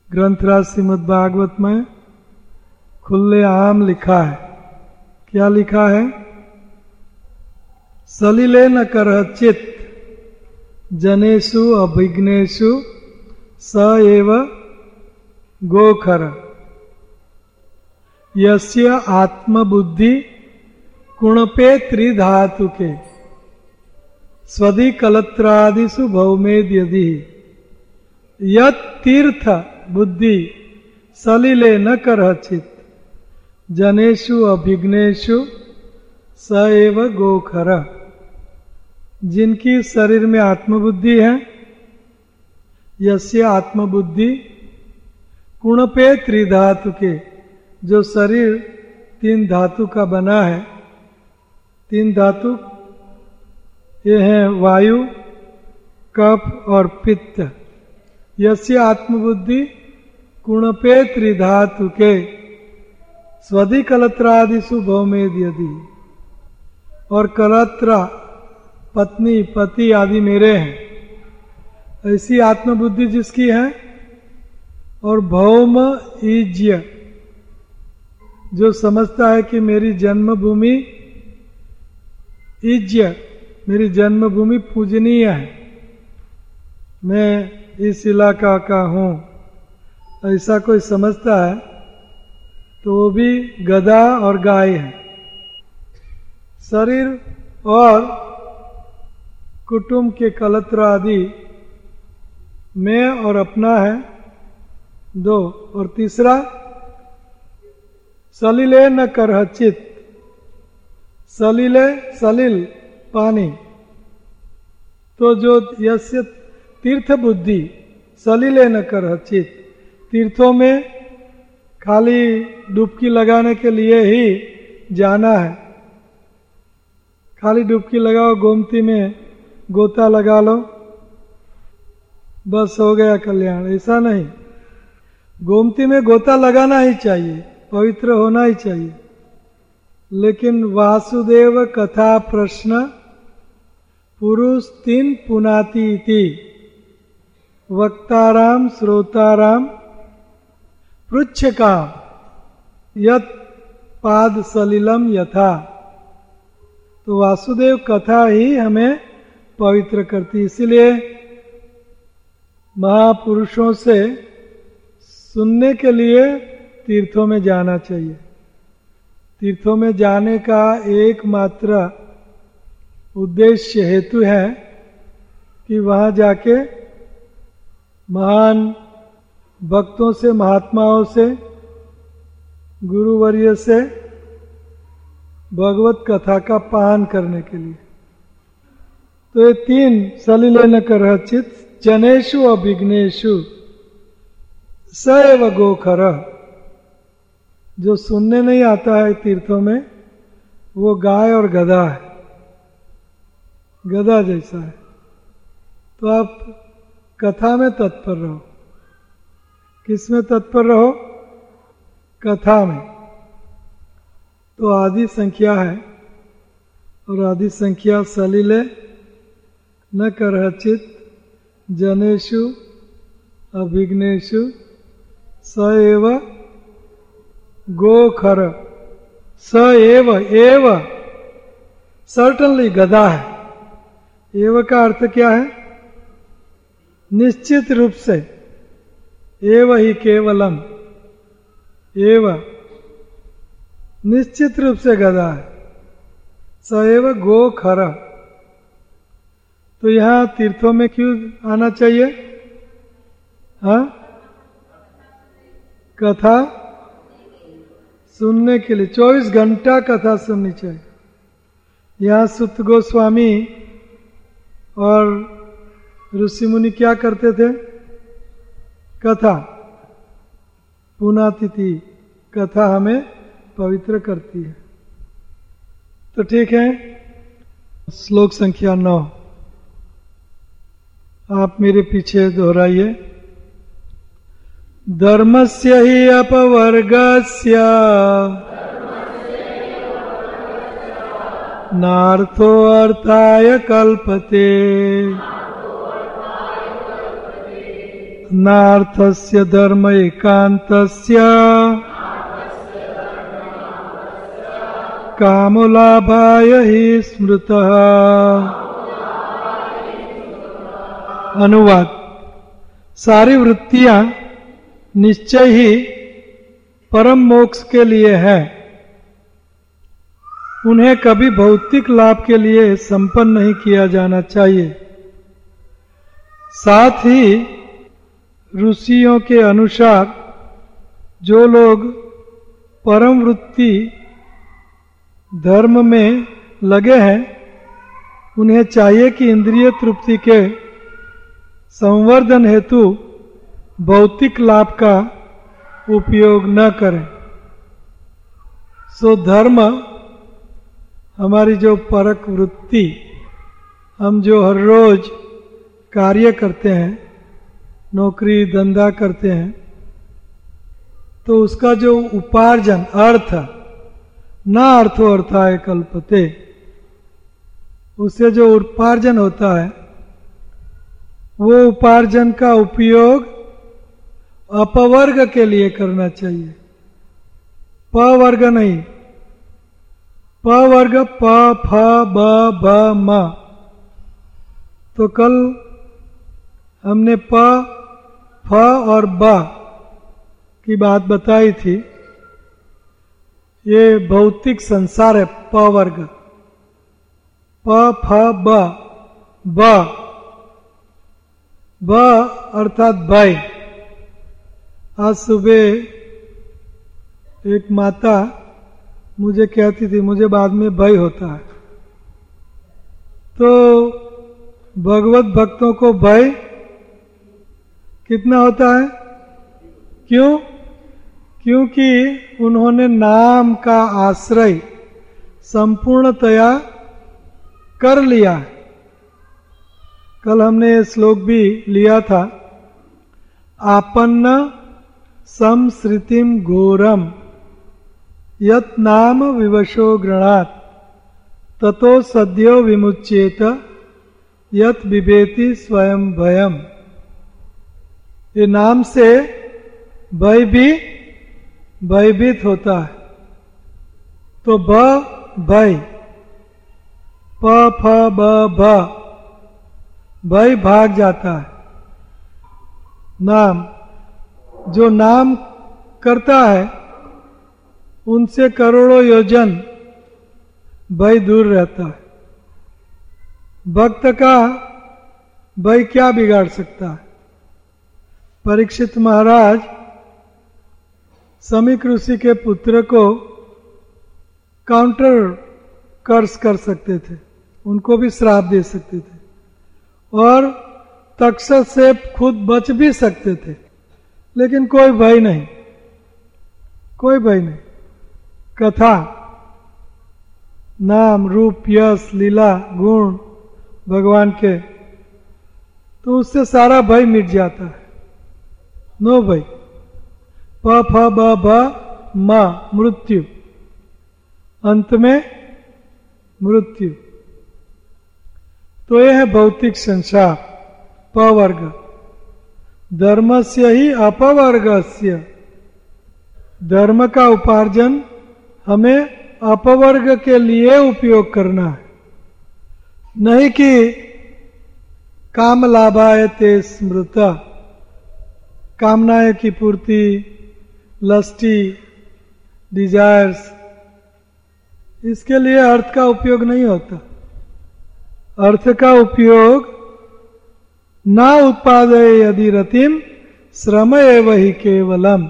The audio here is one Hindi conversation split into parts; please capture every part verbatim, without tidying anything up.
ग्रंथराज श्रीमद् भागवत में खुले आम लिखा है। क्या लिखा है? सलिले न करह चित जनेषु अभिघ्नेषु स एव गोखर यस्य आत्मबुद्धि कुणपे त्रिधातुके स्वधि कलत्रादिषु भौमेद यदि यत् तीर्थ बुद्धि सलिले न करचित जनेषु अभिघ्नेषु स एव गोखर। जिनकी शरीर में आत्मबुद्धि है, यस्य आत्मबुद्धि कुणपे त्रिधातु के, जो शरीर तीन धातु का बना है। तीन धातु ये हैं वायु, कफ और पित्त। यस्य आत्मबुद्धि कुणपे त्रिधातु के स्वधि कलत्रादिषु भौमेद यदि, और कलत्रा पत्नी पति आदि मेरे हैं, ऐसी आत्मबुद्धि जिसकी है। और भौम ईज्य, जो समझता है कि मेरी जन्मभूमि ईज्य, मेरी जन्मभूमि पूजनीय है, मैं इस इलाका का हूं, ऐसा कोई समझता है तो वो भी गधा और गाय है। शरीर और कुटुंब के कलत्र आदि मैं और अपना है दो। और तीसरा सलिले न करह चित, सलिले सलिल पानी, तो जो यस्य तीर्थ बुद्धि सलिले न करह चित, तीर्थों में खाली डुबकी लगाने के लिए ही जाना है। खाली डुबकी लगाओ, गोमती में गोता लगा लो, बस हो गया कल्याण, ऐसा नहीं। गोमती में गोता लगाना ही चाहिए, पवित्र होना ही चाहिए। लेकिन वासुदेव कथा प्रश्न पुरुष तीन पुनाति इति वक्ताराम श्रोताराम पृच्छकाम यत पाद सलिलम यथा। तो वासुदेव कथा ही हमें पवित्र करती, इसलिए महापुरुषों से सुनने के लिए तीर्थों में जाना चाहिए। तीर्थों में जाने का एकमात्र उद्देश्य हेतु है कि वहां जाके महान भक्तों से, महात्माओं से, गुरुवर्य से भगवत कथा का पान करने के लिए। तो ये तीन सलिले न करह चित जनेषु अभिघ्नेषु स एव गोखर। जो सुनने नहीं आता है तीर्थों में, वो गाय और गधा है, गधा जैसा है। तो आप कथा में तत्पर रहो। किस में तत्पर रहो? कथा में। तो आदि संख्या है, और आदि संख्या सलिले न करचित जनेषु अभिघ्नेषु स एव गोखर। स एव, एव सर्टनली गधा है। एव का अर्थ क्या है? निश्चित रूप से, एव ही केवलम, एव निश्चित रूप से गधा है। स एव गोखर। तो यहां तीर्थों में क्यों आना चाहिए? हाँ, कथा सुनने के लिए। चौबीस घंटा कथा सुननी चाहिए। यहाँ सुत गोस्वामी और ऋषि मुनि क्या करते थे? कथा, पुनातिथि, कथा हमें पवित्र करती है। तो ठीक है, श्लोक संख्या नौ आप मेरे पीछे दोहराइए। धर्मस्य हि अपवर्गस्य नार्थो अर्थाय कल्पते नार्थस्य धर्म एकांतस्य कामलाभाय ही स्मृतः। अनुवाद। सारी वृत्तियां निश्चय ही परम मोक्ष के लिए है, उन्हें कभी भौतिक लाभ के लिए संपन्न नहीं किया जाना चाहिए। साथ ही ऋषियों के अनुसार जो लोग परम वृत्ति धर्म में लगे हैं, उन्हें चाहिए कि इंद्रिय तृप्ति के संवर्धन हेतु भौतिक लाभ का उपयोग न करें। सो धर्म हमारी जो परक वृत्ति, हम जो हर रोज कार्य करते हैं, नौकरी धंधा करते हैं, तो उसका जो उपार्जन अर्थ न अर्थो अर्थाय कल्पते, उससे जो उपार्जन होता है वो उपार्जन का उपयोग अपवर्ग के लिए करना चाहिए, पवर्ग नहीं। पवर्ग प फ ब भ म। तो कल हमने प फ और ब की बात बताई थी। ये भौतिक संसार है, प वर्ग। प फ ब ब ब अर्थात भय। आज सुबह एक माता मुझे कहती थी मुझे बाद में भय होता है। तो भगवत भक्तों को भय कितना होता है? क्यों? क्योंकि उन्होंने नाम का आश्रय संपूर्णतया कर लिया है। कल हमने ये श्लोक भी लिया था, आपन्न संसृतिम घोरम यत नाम विवशो गृणात् ततो सद्यो विमुच्येत यत बिभेति स्वयं भयम। ये नाम से भय भी भयभीत होता है। तो ब भय, प फ ब भ, भय भाग जाता है। नाम, जो नाम करता है उनसे करोड़ों योजन भय दूर रहता है। भक्त का भय क्या बिगाड़ सकता है? परीक्षित महाराज समीक ऋषि के पुत्र को काउंटर कर्स कर सकते थे, उनको भी श्राप दे सकते थे और तक्षक से खुद बच भी सकते थे, लेकिन कोई भय नहीं, कोई भय नहीं। कथा, नाम, रूप, यश, लीला, गुण भगवान के, तो उससे सारा भय मिट जाता है। नो भय। प फ ब भ म, मृत्यु, अंत में मृत्यु। तो यह है भौतिक संसार, पवर्ग। धर्मस्य ही अपवर्गस्य, धर्म का उपार्जन हमें अपवर्ग के लिए उपयोग करना है, नहीं कि काम लाभाय ते स्मृत, कामनाएं की पूर्ति, लस्टी, डिजायर्स, इसके लिए अर्थ का उपयोग नहीं होता। अर्थ का उपयोग ना उत्पादय यदि रतिम श्रम एव ही केवलम।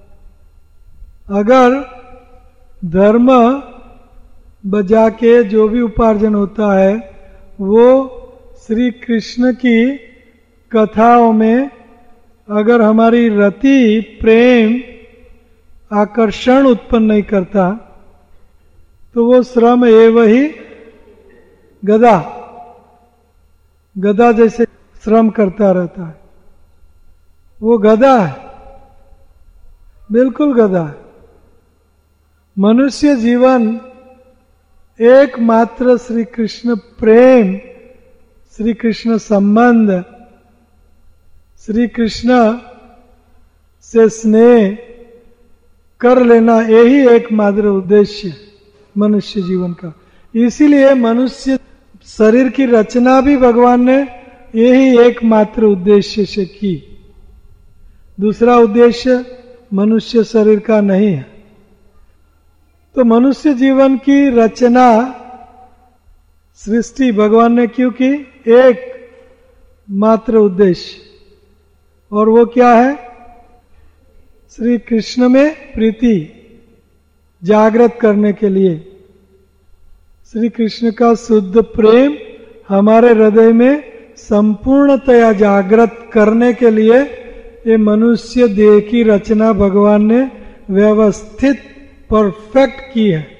अगर धर्म बजा के जो भी उपार्जन होता है वो श्री कृष्ण की कथाओं में अगर हमारी रति, प्रेम, आकर्षण उत्पन्न नहीं करता तो वो श्रम एव ही गदा, गदा जैसे श्रम करता रहता है, वो गदा है, बिल्कुल गदा है। मनुष्य जीवन एकमात्र श्री कृष्ण प्रेम, श्री कृष्ण संबंध, श्री कृष्ण से स्नेह कर लेना, यही एकमात्र उद्देश्य मनुष्य जीवन का। इसीलिए मनुष्य शरीर की रचना भी भगवान ने यही एकमात्र उद्देश्य से की। दूसरा उद्देश्य मनुष्य शरीर का नहीं है। तो मनुष्य जीवन की रचना, सृष्टि भगवान ने क्यों की? एक मात्र उद्देश्य, और वो क्या है? श्री कृष्ण में प्रीति जागृत करने के लिए। श्री कृष्ण का शुद्ध प्रेम हमारे हृदय में संपूर्णतया जागृत करने के लिए ये मनुष्य देह की रचना भगवान ने व्यवस्थित परफेक्ट की है।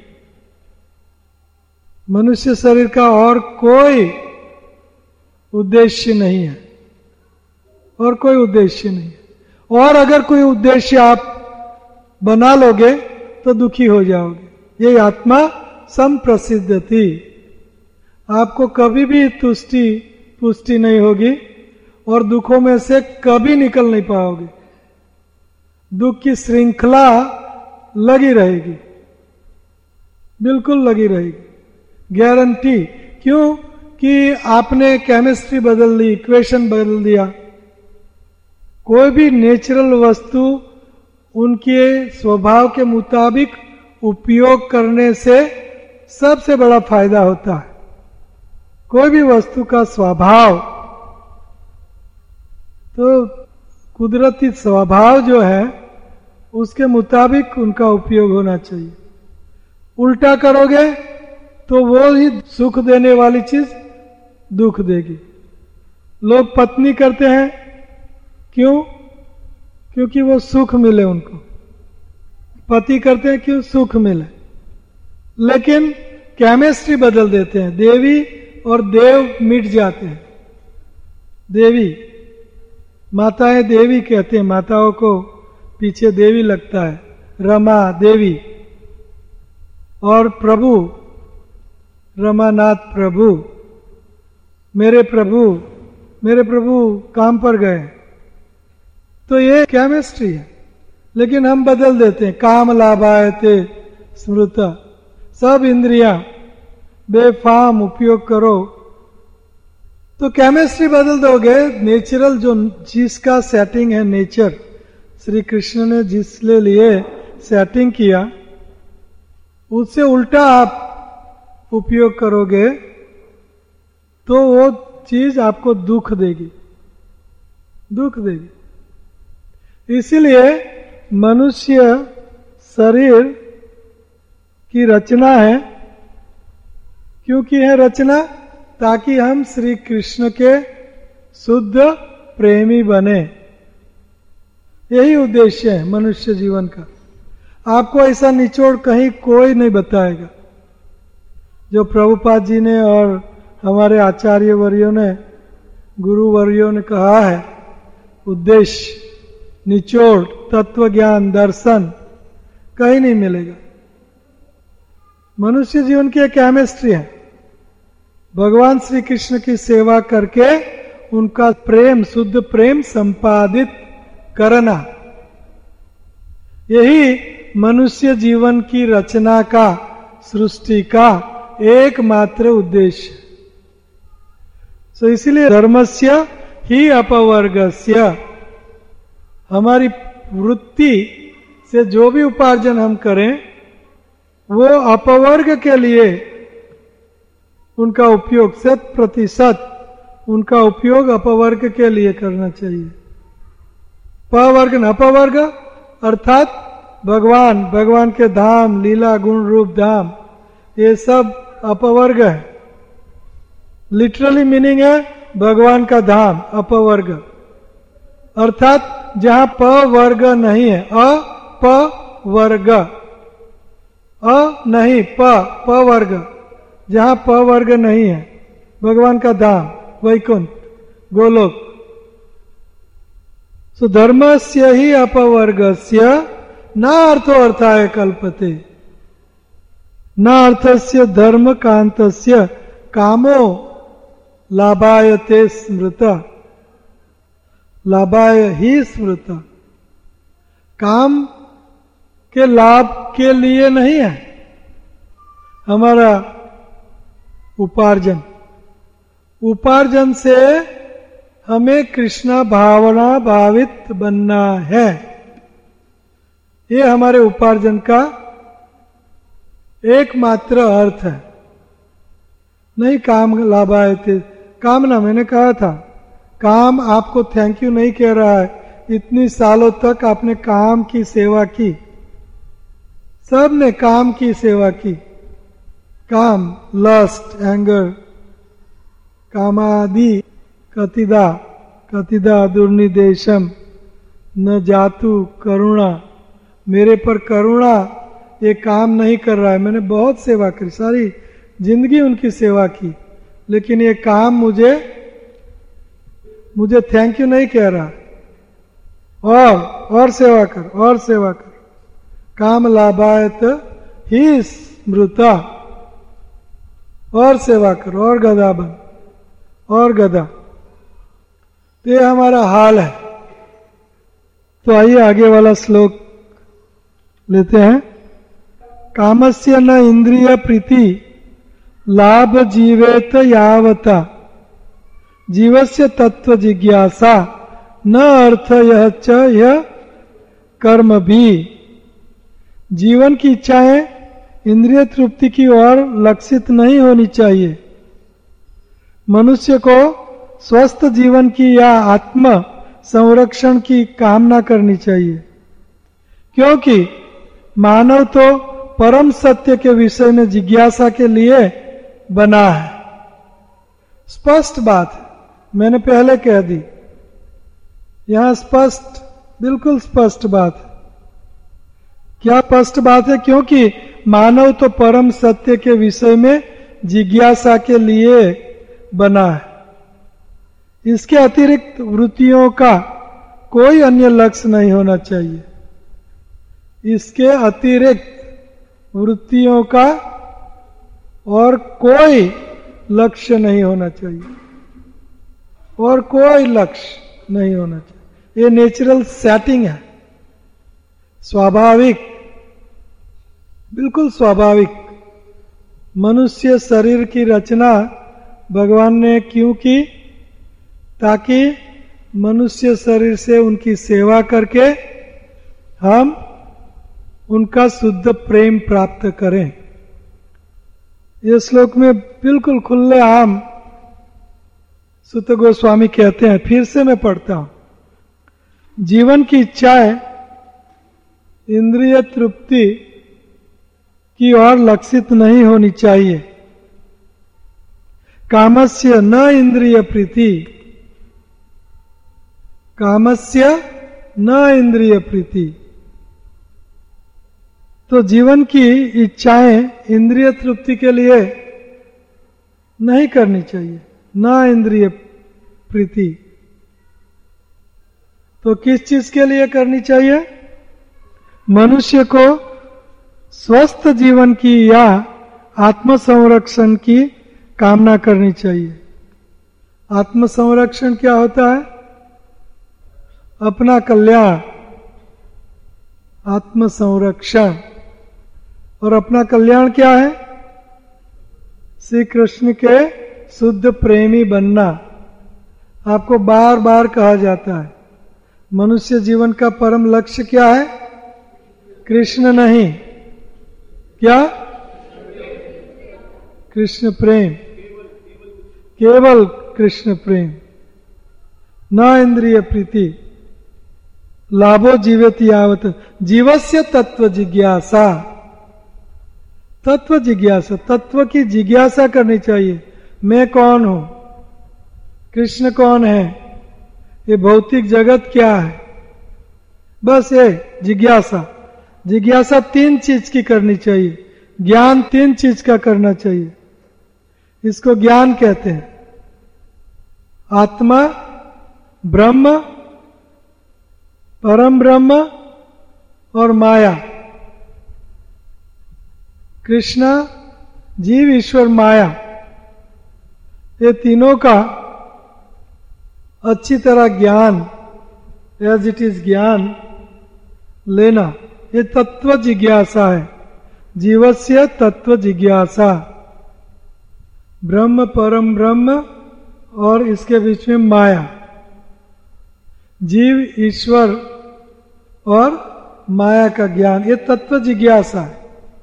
मनुष्य शरीर का और कोई उद्देश्य नहीं है, और कोई उद्देश्य नहीं है। और अगर कोई उद्देश्य आप बना लोगे तो दुखी हो जाओगे। ये आत्मा संप्रसिद्ध थी, आपको कभी भी तुष्टि पुष्टि नहीं होगी और दुखों में से कभी निकल नहीं पाओगे। दुख की श्रृंखला लगी रहेगी, बिल्कुल लगी रहेगी, गारंटी। क्यों? कि आपने केमिस्ट्री बदल दी, इक्वेशन बदल दिया। कोई भी नेचुरल वस्तु उनके स्वभाव के मुताबिक उपयोग करने से सबसे बड़ा फायदा होता है। कोई भी वस्तु का स्वभाव, तो कुदरती स्वभाव जो है उसके मुताबिक उनका उपयोग होना चाहिए। उल्टा करोगे तो वो ही सुख देने वाली चीज दुख देगी। लोग पत्नी करते हैं, क्यों? क्योंकि वो सुख मिले उनको। पति करते हैं क्यों? सुख मिले। लेकिन केमिस्ट्री बदल देते हैं, देवी और देव मिट जाते हैं। देवी, माताएं देवी कहते हैं, माताओं को पीछे देवी लगता है, रमा देवी, और प्रभु रमानाथ प्रभु, मेरे प्रभु, मेरे प्रभु काम पर गए। तो ये केमिस्ट्री है। लेकिन हम बदल देते हैं, काम लाभायते स्मृता, सब इंद्रियां बेफाम उपयोग करो। तो केमिस्ट्री बदल दोगे, नेचुरल जो जिसका सेटिंग है, नेचर श्री कृष्ण ने जिसले लिए सेटिंग किया, उससे उल्टा आप उपयोग करोगे तो वो चीज आपको दुख देगी, दुख देगी। इसीलिए मनुष्य शरीर की रचना है। क्योंकि है रचना? ताकि हम श्री कृष्ण के शुद्ध प्रेमी बने। यही उद्देश्य है मनुष्य जीवन का। आपको ऐसा निचोड़ कहीं कोई नहीं बताएगा। जो प्रभुपाद जी ने और हमारे आचार्य वर्यों ने, गुरु वर्यों ने कहा है, उद्देश्य, निचोड़, तत्व ज्ञान, दर्शन कहीं नहीं मिलेगा। मनुष्य जीवन की एक केमिस्ट्री है। भगवान श्री कृष्ण की सेवा करके उनका प्रेम, शुद्ध प्रेम संपादित करना, यही मनुष्य जीवन की रचना का, सृष्टि का एकमात्र उद्देश्य। तो इसीलिए धर्मस्य ही अपवर्गस्य, हमारी वृत्ति से जो भी उपार्जन हम करें वो अपवर्ग के लिए उनका उपयोग, शत प्रतिशत उनका उपयोग अपवर्ग के लिए करना चाहिए। पवर्ग न अपवर्ग अर्थात भगवान, भगवान के धाम, लीला गुण रूप धाम, ये सब अपवर्ग है। लिटरली मीनिंग है भगवान का धाम, अपवर्ग अर्थात जहां प वर्ग नहीं है, अ प वर्ग, अ नहीं प प वर्ग, जहां प वर्ग नहीं है, भगवान का धाम, वैकुंठ, गोलोक। सो धर्मस्य ही अपवर्गस्य न अर्थो अर्थाय कल्पते, न अर्थस्य धर्म कांतस्य कामो लाभायते स्मृता। लाभाय ही स्मृत। काम के लाभ के लिए नहीं है हमारा उपार्जन। उपार्जन से हमें कृष्णा भावना भावित बनना है। ये हमारे उपार्जन का एकमात्र अर्थ है। नहीं काम लाभ आए थे, काम ना, मैंने कहा था काम आपको थैंक यू नहीं कह रहा है। इतनी सालों तक आपने काम की सेवा की, सब ने काम की सेवा की। काम, लस्ट, एंगर, कामादि कतिदा कतिदा दुर्निदेशम न जातु करुणा। मेरे पर करुणा, ये काम नहीं कर रहा है। मैंने बहुत सेवा करी, सारी जिंदगी उनकी सेवा की, लेकिन ये काम मुझे मुझे थैंक यू नहीं कह रहा। और और सेवा कर, और सेवा कर। काम लाभायत ही स्मृता। और सेवा कर, और गधा बन, और गधा। तो ये हमारा हाल है। तो आइए आगे वाला श्लोक लेते हैं। कामस्य न इंद्रिय प्रीति लाभ जीवेत यावता जीवस्य तत्व जिज्ञासा न अर्थ यह च यह कर्म भी। जीवन की इच्छाएं इंद्रिय तृप्ति की ओर लक्षित नहीं होनी चाहिए। मनुष्य को स्वस्थ जीवन की या आत्म संरक्षण की कामना करनी चाहिए, क्योंकि मानव तो परम सत्य के विषय में जिज्ञासा के लिए बना है। स्पष्ट बात है, मैंने पहले कह दी, यहां स्पष्ट, बिल्कुल स्पष्ट बात है। क्या स्पष्ट बात है? क्योंकि मानव तो परम सत्य के विषय में जिज्ञासा के लिए बना है। इसके अतिरिक्त वृत्तियों का कोई अन्य लक्ष्य नहीं होना चाहिए। इसके अतिरिक्त वृत्तियों का और कोई लक्ष्य नहीं होना चाहिए, और कोई लक्ष्य नहीं होना चाहिए। ये नेचुरल सेटिंग है, स्वाभाविक, बिल्कुल स्वाभाविक। मनुष्य शरीर की रचना भगवान ने क्यों की? ताकि मनुष्य शरीर से उनकी सेवा करके हम उनका शुद्ध प्रेम प्राप्त करें। ये श्लोक में बिल्कुल खुले आम सुत गोस्वामी कहते हैं, फिर से मैं पढ़ता हूं। जीवन की इच्छाएं इंद्रिय तृप्ति की ओर लक्षित नहीं होनी चाहिए। कामस्य न इंद्रिय प्रीति, कामस्य न इंद्रिय प्रीति। तो जीवन की इच्छाएं इंद्रिय तृप्ति के लिए नहीं करनी चाहिए, न इंद्रिय प्रीति। तो किस चीज के लिए करनी चाहिए? मनुष्य को स्वस्थ जीवन की या आत्म संरक्षण की कामना करनी चाहिए। आत्म संरक्षण क्या होता है? अपना कल्याण, आत्म संरक्षण। और अपना कल्याण क्या है? श्री कृष्ण के शुद्ध प्रेमी बनना। आपको बार बार कहा जाता है, मनुष्य जीवन का परम लक्ष्य क्या है? कृष्ण नहीं, क्या? कृष्ण प्रेम, केवल कृष्ण प्रेम। न इंद्रिय प्रीति लाभो जीवेत यावत जीवस्य तत्व जिज्ञासा। तत्व जिज्ञासा, तत्व की जिज्ञासा करनी चाहिए। मैं कौन हूं? कृष्ण कौन है? ये भौतिक जगत क्या है? बस ये जिज्ञासा। जिज्ञासा तीन चीज की करनी चाहिए, ज्ञान तीन चीज का करना चाहिए। इसको ज्ञान कहते हैं। आत्मा, ब्रह्म, परम ब्रह्म और माया। कृष्ण, जीव, ईश्वर, माया, ये तीनों का अच्छी तरह ज्ञान एज इट इज ज्ञान लेना, ये तत्व जिज्ञासा है। जीवस्य तत्व जिज्ञासा, ब्रह्म परम ब्रह्म और इसके बीच में माया, जीव ईश्वर और माया का ज्ञान, ये तत्व जिज्ञासा है।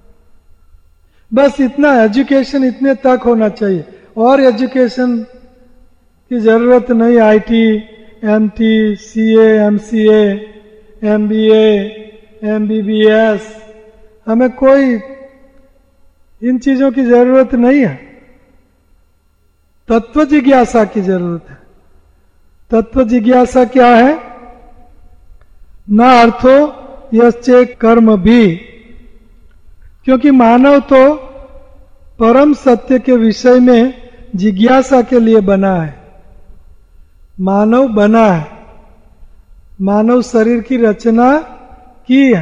बस इतना एजुकेशन इतने तक होना चाहिए, और एजुकेशन की जरूरत नहीं। IT, MT, CA, MCA, MBA, MBBS, हमें कोई इन चीजों की जरूरत नहीं है। तत्व जिज्ञासा की जरूरत है। तत्व जिज्ञासा क्या है? न अर्थो यश्चे कर्म भी, क्योंकि मानव तो परम सत्य के विषय में जिज्ञासा के लिए बना है। मानव बना है, मानव शरीर की रचना की है।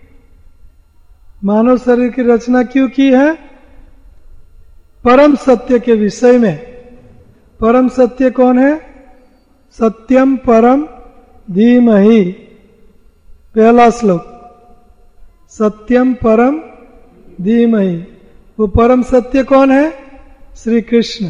मानव शरीर की रचना क्यों की है? परम सत्य के विषय में। परम सत्य कौन है? सत्यम परम धीमहि, पहला श्लोक, सत्यम परम धीमहि। वो परम सत्य कौन है? श्री कृष्ण।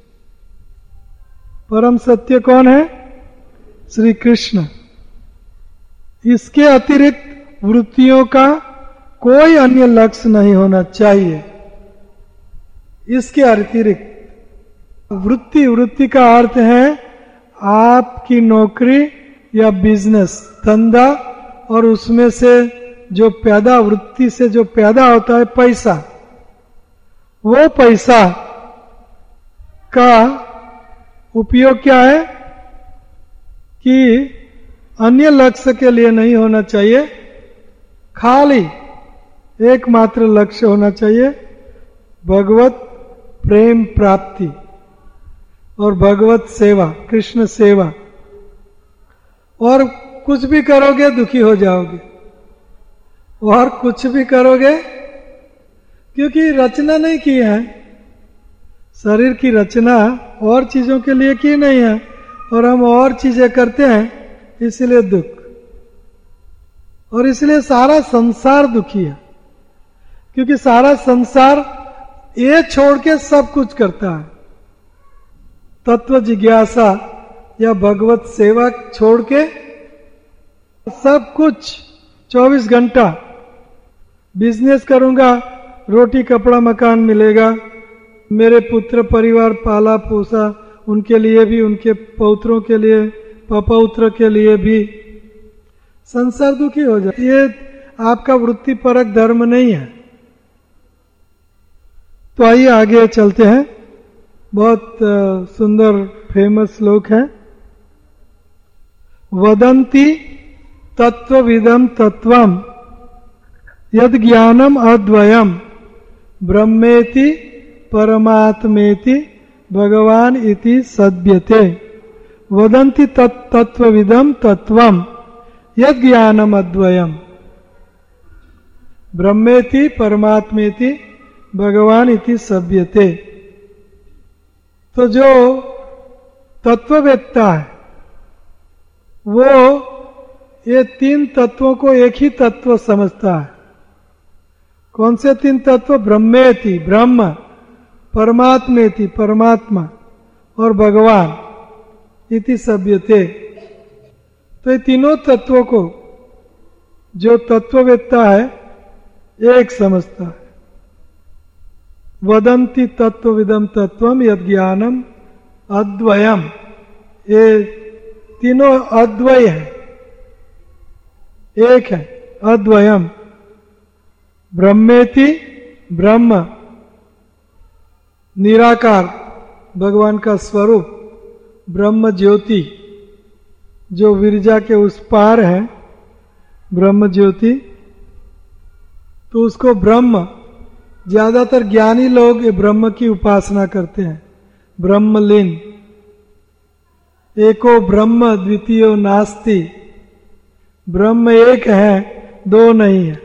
परम सत्य कौन है? श्री कृष्ण। इसके अतिरिक्त वृत्तियों का कोई अन्य लक्ष्य नहीं होना चाहिए। इसके अतिरिक्त वृत्ति, वृत्ति का अर्थ है आपकी नौकरी या बिजनेस, धंधा, और उसमें से जो पैदा, वृत्ति से जो पैदा होता है पैसा, वो पैसा का उपयोग क्या है कि अन्य लक्ष्य के लिए नहीं होना चाहिए, खाली एकमात्र लक्ष्य होना चाहिए, भगवत प्रेम प्राप्ति और भगवत सेवा, कृष्ण सेवा। और कुछ भी करोगे दुखी हो जाओगे, और कुछ भी करोगे, क्योंकि रचना नहीं की है। शरीर की रचना और चीजों के लिए की नहीं है, और हम और चीजें करते हैं, इसलिए दुख। और इसलिए सारा संसार दुखी है, क्योंकि सारा संसार ये छोड़ के सब कुछ करता है। तत्व जिज्ञासा या भगवत सेवा छोड़ के सब कुछ चौबीस घंटा बिजनेस करूंगा, रोटी कपड़ा मकान मिलेगा, मेरे पुत्र परिवार पाला पोसा, उनके लिए भी, उनके पौत्रों के लिए, पपौत्र के लिए भी, संसार दुखी हो जाए। ये आपका वृत्तिपरक धर्म नहीं है। तो आइए आगे चलते हैं। बहुत सुंदर फेमस श्लोक है। वदंती तत्वविदम तत्वम यद ज्ञानम अद्वयम ब्रह्मेति परमात्मेति भगवान इति सद्यते। वदंती तत्वविदम तत्वम यद ज्ञानम अद्वयम ब्रह्मेति परमात्मेति भगवान इति सद्यते। तो जो तत्ववेत्ता है वो ये तीन तत्वों को एक ही तत्व समझता है। कौन से तीन तत्व? ब्रह्मेति ब्रह्म, परमात्मेति परमात्मा, और भगवान इति सभ्यते। तो ये तीनों तत्वों को जो तत्ववेत्ता है एक समझता है। वदंती तत्वविदम तत्वम यद ज्ञानम अद्वयम, ये तीनों अद्वय है, एक है, अद्वयम। ब्रह्मेति ब्रह्म, निराकार भगवान का स्वरूप, ब्रह्म ज्योति जो विरजा के उस पार है, ब्रह्म ज्योति। तो उसको ब्रह्म, ज्यादातर ज्ञानी लोग ये ब्रह्म की उपासना करते हैं। ब्रह्मलीन, एको ब्रह्म द्वितीयो नास्ति, ब्रह्म एक है दो नहीं है।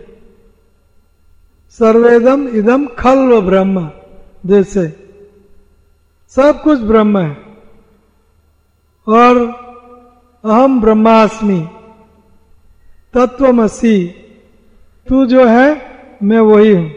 सर्वेदम इदम खल्व ब्रह्म, जैसे सब कुछ ब्रह्म है। और अहम ब्रह्मास्मि, तत्वमसि, तू जो है मैं वही हूं।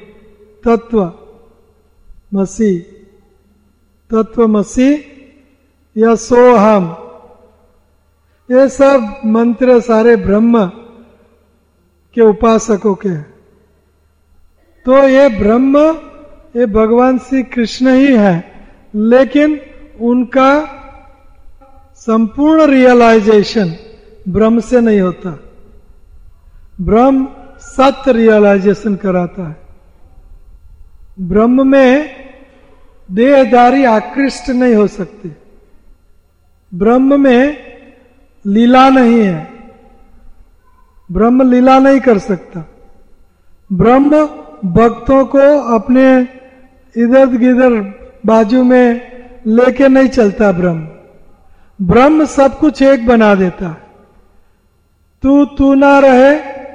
तत्वमसि, तत्वमसि या सोहम, ये सब मंत्र सारे ब्रह्म के उपासकों के हैं। तो ये ब्रह्म, ये भगवान श्री कृष्ण ही है, लेकिन उनका संपूर्ण रियलाइजेशन ब्रह्म से नहीं होता। ब्रह्म सत्य रियलाइजेशन कराता है। ब्रह्म में देहधारी आकृष्ट नहीं हो सकते। ब्रह्म में लीला नहीं है, ब्रह्म लीला नहीं कर सकता। ब्रह्म भक्तों को अपने इधर गिधर बाजू में लेके नहीं चलता। ब्रह्म ब्रह्म सब कुछ एक बना देता है। तू तू ना रहे,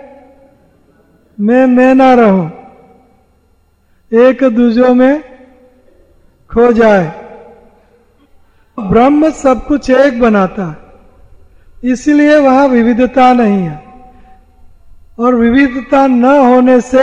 मैं मैं ना रहूं, एक दूजों में खो जाए। ब्रह्म सब कुछ एक बनाता है, इसलिए वहां विविधता नहीं है। और विविधता न होने से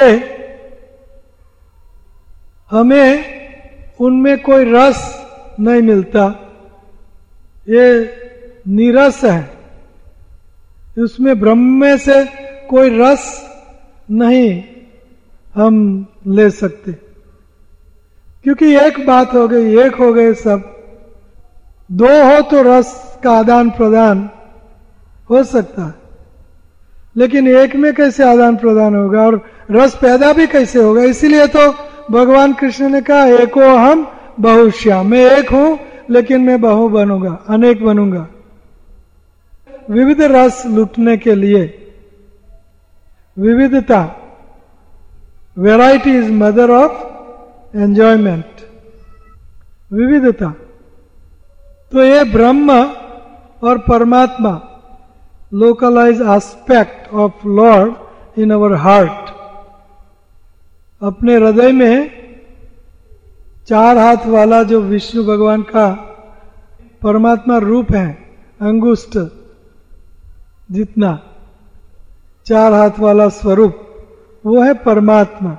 हमें उनमें कोई रस नहीं मिलता। ये निरस है, उसमें ब्रह्म में से कोई रस नहीं हम ले सकते, क्योंकि एक बात हो गई, एक हो गए सब। दो हो तो रस का आदान प्रदान हो सकता है, लेकिन एक में कैसे आदान प्रदान होगा और रस पैदा भी कैसे होगा। इसीलिए तो भगवान कृष्ण ने कहा एको हम बहुश्याम, मैं एक हूं लेकिन मैं बहु बनूंगा, अनेक बनूंगा। विविध रस लुटने के लिए विविधता, variety is mother of enjoyment. विविधता, तो ये ब्रह्म और परमात्मा, localise aspect of lord in our heart. अपने हृदय में चार हाथ वाला जो विष्णु भगवान का परमात्मा रूप है, अंगुष्ठ जितना चार हाथ वाला स्वरूप, वो है परमात्मा।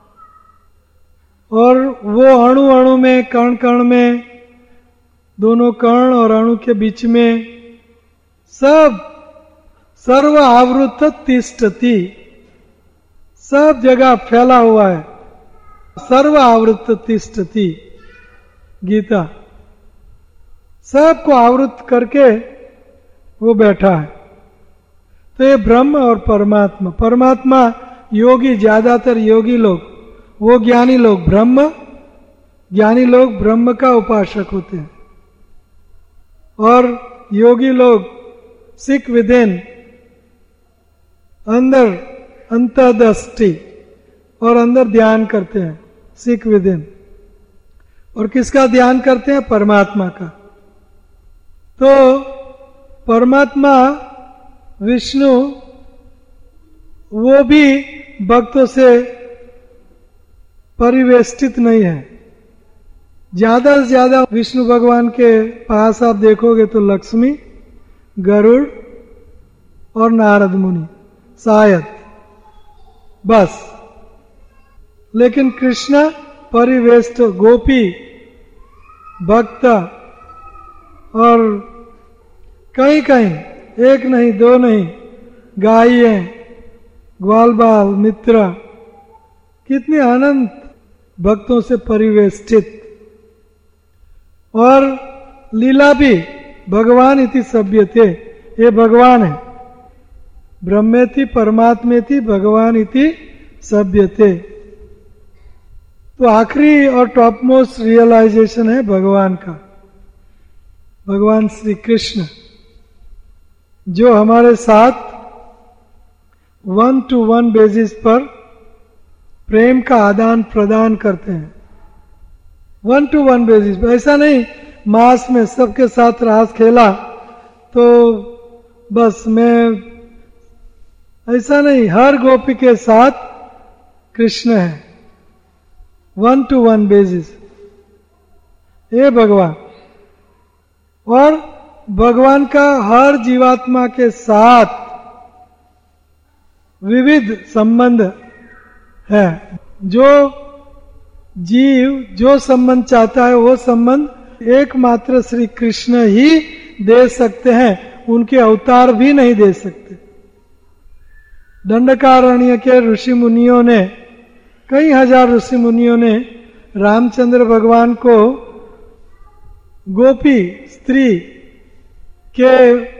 और वो अणु अणु में, कण कण में, दोनों कण और अणु के बीच में सब सर्व आवृत तिष्ठति, सब जगह फैला हुआ है। सर्व आवृत तिष्ठति, गीता सबको आवृत करके वो बैठा है। तो ये ब्रह्म और परमात्मा, परमात्मा योगी, ज्यादातर योगी लोग, वो ज्ञानी लोग ब्रह्म, ज्ञानी लोग ब्रह्म का उपासक होते हैं। और योगी लोग सिक विदिन, अंदर अंतर्दृष्टि और अंदर ध्यान करते हैं, सिक विदिन। और किसका ध्यान करते हैं? परमात्मा का। तो परमात्मा विष्णु वो भी भक्तों से परिवेष्टित नहीं है। ज्यादा से ज्यादा विष्णु भगवान के पास आप देखोगे तो लक्ष्मी, गरुड़ और नारद मुनि शायद, बस। लेकिन कृष्ण परिवेष्ट, गोपी, भक्त और कहीं कहीं, एक नहीं दो नहीं, गाये, ग्वाल बाल, मित्र, कितने अनंत भक्तों से परिवेष्टित। और लीला भी भगवान इति सभ्यते, ये भगवान है। ब्रह्मेति परमात्मेति भगवान इति सभ्यते। तो आखिरी और टॉप मोस्ट रियलाइजेशन है भगवान का, भगवान श्री कृष्ण, जो हमारे साथ वन टू वन बेसिस पर प्रेम का आदान प्रदान करते हैं। वन टू वन बेसिस पर, ऐसा नहीं मास में सबके साथ रास खेला तो बस मैं, ऐसा नहीं, हर गोपी के साथ कृष्ण है, वन टू वन बेसिस। ये भगवान, और भगवान का हर जीवात्मा के साथ विविध संबंध है। जो जीव जो संबंध चाहता है वो संबंध एकमात्र श्री कृष्ण ही दे सकते हैं, उनके अवतार भी नहीं दे सकते। दंडकारण्य के ऋषि मुनियों ने, कई हजार ऋषि मुनियों ने रामचंद्र भगवान को गोपी स्त्री के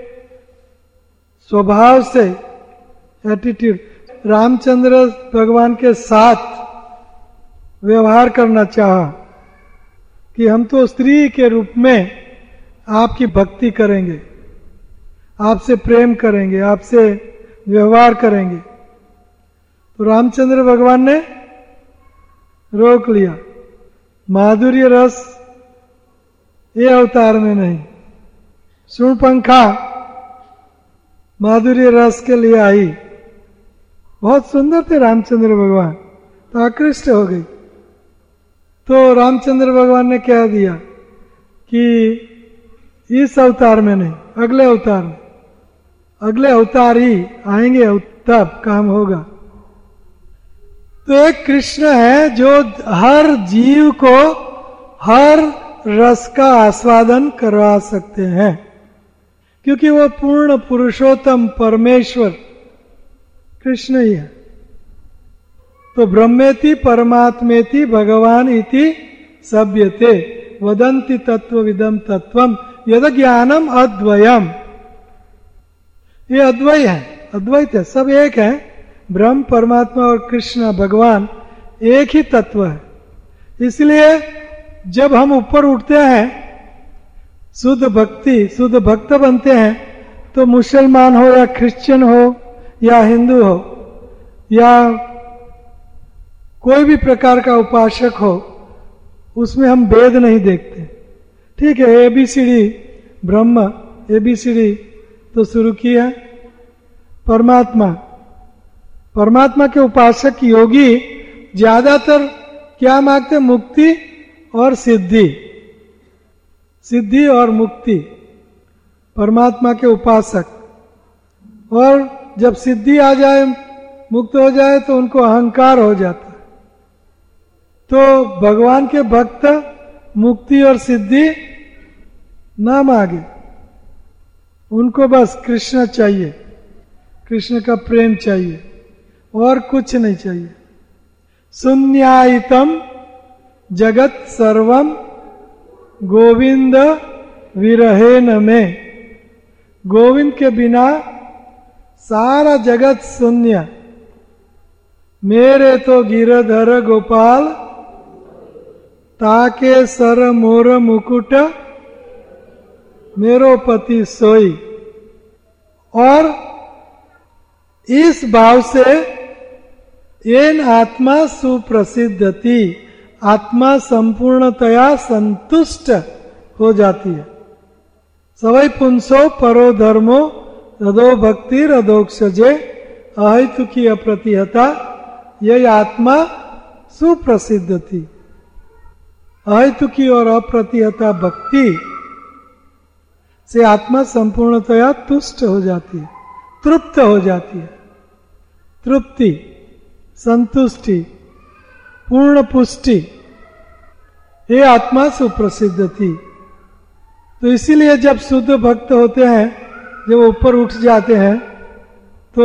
स्वभाव से, एटीट्यूड, रामचंद्र भगवान के साथ व्यवहार करना चाहा कि हम तो स्त्री के रूप में आपकी भक्ति करेंगे, आपसे प्रेम करेंगे, आपसे व्यवहार करेंगे। तो रामचंद्र भगवान ने रोक लिया, माधुर्य रस ये अवतार में नहीं। शूर्पणखा माधुर्य रस के लिए आई, बहुत सुंदर थे रामचंद्र भगवान, तो आकृष्ट हो गई। तो रामचंद्र भगवान ने कह दिया कि इस अवतार में नहीं, अगले अवतार में, अगले अवतार ही आएंगे तब काम होगा। तो एक कृष्ण है जो हर जीव को हर रस का आस्वादन करवा सकते हैं, क्योंकि वो पूर्ण पुरुषोत्तम परमेश्वर कृष्ण ही है। तो ब्रह्मेति परमात्मेति भगवान इति सभ्यते वदंति तत्वविदम तत्वम यद ज्ञानम अद्वयम। ये अद्वय है, अद्वैत है, सब एक है। ब्रह्म परमात्मा और कृष्ण भगवान एक ही तत्व है। इसलिए जब हम ऊपर उठते हैं, शुद्ध भक्ति, शुद्ध भक्त बनते हैं, तो मुसलमान हो या क्रिश्चियन हो या हिंदू हो या कोई भी प्रकार का उपासक हो, उसमें हम भेद नहीं देखते। ठीक है, एबीसीडी ब्रह्म, एबीसीडी तो शुरू की है। परमात्मा, परमात्मा के उपासक योगी ज्यादातर क्या मांगते? मुक्ति और सिद्धि, सिद्धि और मुक्ति, परमात्मा के उपासक। और जब सिद्धि आ जाए, मुक्त हो जाए, तो उनको अहंकार हो जाता है। तो भगवान के भक्त मुक्ति और सिद्धि ना मांगे, उनको बस कृष्ण चाहिए, कृष्ण का प्रेम चाहिए और कुछ नहीं चाहिए। शून्यायितम जगत सर्वम गोविंद विरहेन में, गोविंद के बिना सारा जगत शून्य। मेरे तो गिरधर गोपाल ताके सर मोर मुकुट मेरो पति सोई। और इस भाव से एन आत्मा सुप्रसिद्धति, आत्मा संपूर्णतया संतुष्ट हो जाती है। सवै पुंसो परो धर्मो हृदो भक्ति हृदोक्षजे अहितु की अप्रतिहता, यही आत्मा सुप्रसिद्ध थी। अहितु की और अप्रतिहता भक्ति से आत्मा संपूर्णतया तुष्ट हो जाती है, तृप्त हो जाती है। तृप्ति, संतुष्टि, पूर्ण पुष्टि, ये आत्मा सुप्रसिद्ध थी। तो इसीलिए जब शुद्ध भक्त होते हैं, जब ऊपर उठ जाते हैं, तो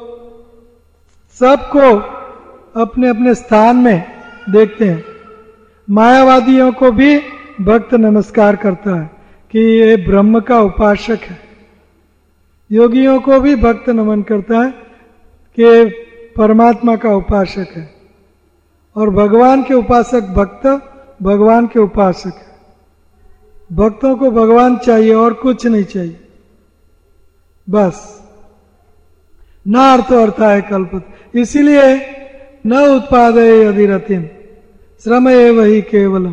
सबको अपने अपने स्थान में देखते हैं। मायावादियों को भी भक्त नमस्कार करता है कि ये ब्रह्म का उपासक है। योगियों को भी भक्त नमन करता है कि परमात्मा का उपासक है। और भगवान के उपासक भक्त भगवान के उपासक है। भक्तों को भगवान चाहिए और कुछ नहीं चाहिए, बस। न अर्थ अर्थाय कल्पत, इसीलिए न उत्पादय अधिरतिम श्रम एव ही केवलम।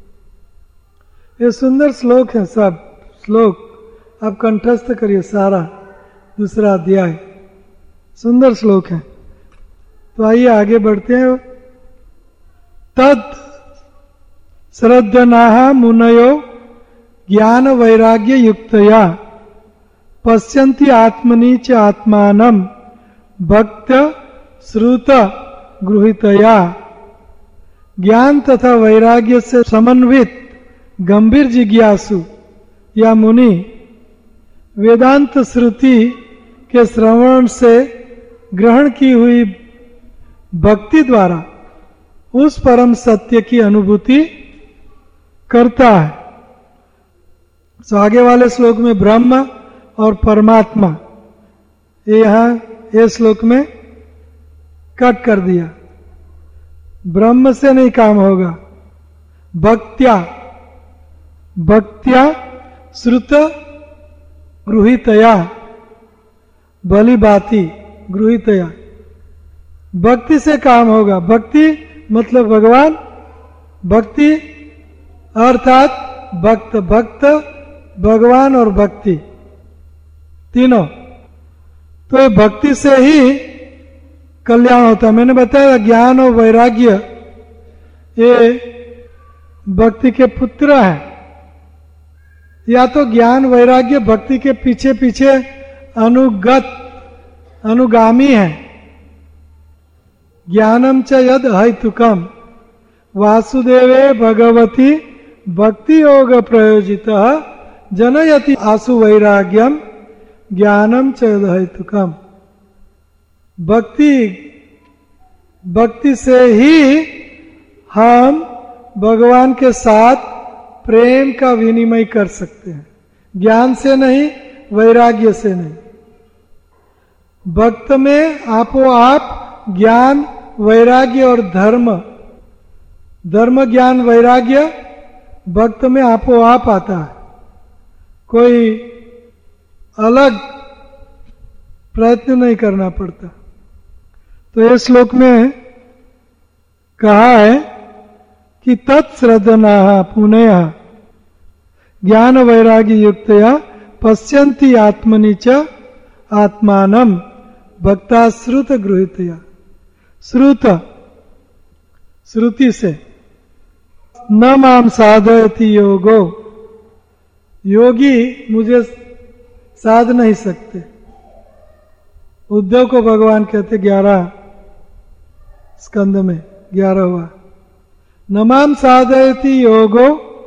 ये सुंदर श्लोक है, सब श्लोक आप कंठस्थ करिए, सारा दूसरा अध्याय सुंदर श्लोक है। तो आइए आगे बढ़ते हैं। तद श्रद्धनाः मुनयो ज्ञान वैराग्य युक्तया पश्यन्ति आत्मनि च आत्मानं भक्त श्रुत गृहीतया, ज्ञान तथा वैराग्य से समन्वित गंभीर जिज्ञासु या मुनि वेदांत श्रुति के श्रवण से ग्रहण की हुई भक्ति द्वारा उस परम सत्य की अनुभूति करता है। तो आगे वाले श्लोक में ब्रह्म और परमात्मा, ये यहां ये श्लोक में कट कर दिया। ब्रह्म से नहीं काम होगा, भक्त्या भक्त्या श्रुत गृहीतया, भली बाती गृहीतया, भक्ति से काम होगा। भक्ति मतलब भगवान, भक्ति अर्थात भक्त, भक्त भगवान और भक्ति तीनों। तो ये भक्ति से ही कल्याण होता है। मैंने बताया ज्ञान और वैराग्य ये भक्ति के पुत्र हैं। या तो ज्ञान वैराग्य भक्ति के पीछे पीछे अनुगत अनुगामी है। ज्ञानम च यद हेतुकम वासुदेवे भगवती भक्ति योग प्रयोजितः जनयति आसु वैराग्यम ज्ञानम च यद हेतुकम। भक्ति भक्ति से ही हम भगवान के साथ प्रेम का विनिमय कर सकते हैं, ज्ञान से नहीं, वैराग्य से नहीं। भक्त में आपो आप ज्ञान वैराग्य और धर्म, धर्म ज्ञान वैराग्य भक्त में आपो आप आता है, कोई अलग प्रयत्न नहीं करना पड़ता। तो इस श्लोक में कहा है कि तत्श्रद्धना पुनः ज्ञान वैराग्य युक्तया पश्यन्ति आत्मनि च आत्मानम भक्ताश्रुत गृहीतया। श्रुत श्रुति से, न माम साधयति योगो, योगी मुझे साध नहीं सकते। उद्धव को भगवान कहते ग्यारह स्कंद में ग्यारह हुआ। नमाम साधयति योगो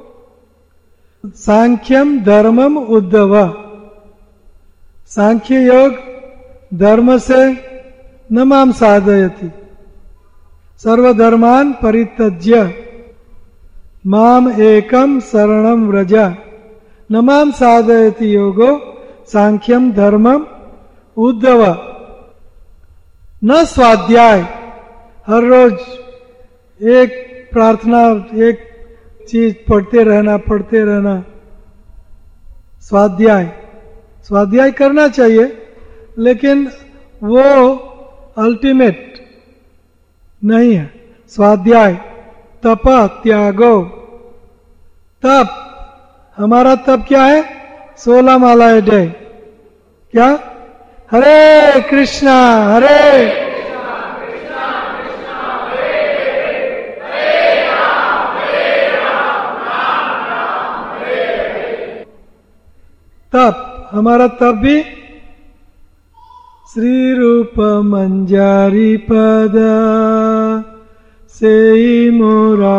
सांख्यम धर्मम उद्धव। सांख्य योग धर्म से नमाम साधयति, सर्वधर्मान परित्यज्य माम एकम शरणम व्रज। नमाम साधयति योगो सांख्यम धर्मम उद्धव। न स्वाध्याय, हर रोज एक प्रार्थना एक चीज पढ़ते रहना पढ़ते रहना, स्वाध्याय स्वाध्याय करना चाहिए, लेकिन वो अल्टीमेट नहीं है। स्वाध्याय तप त्यागो, तप, हमारा तप क्या है? सोलह माला डे। क्या? हरे कृष्णा हरे तप, हमारा तप भी श्री रूप मंजारी पद से मोरा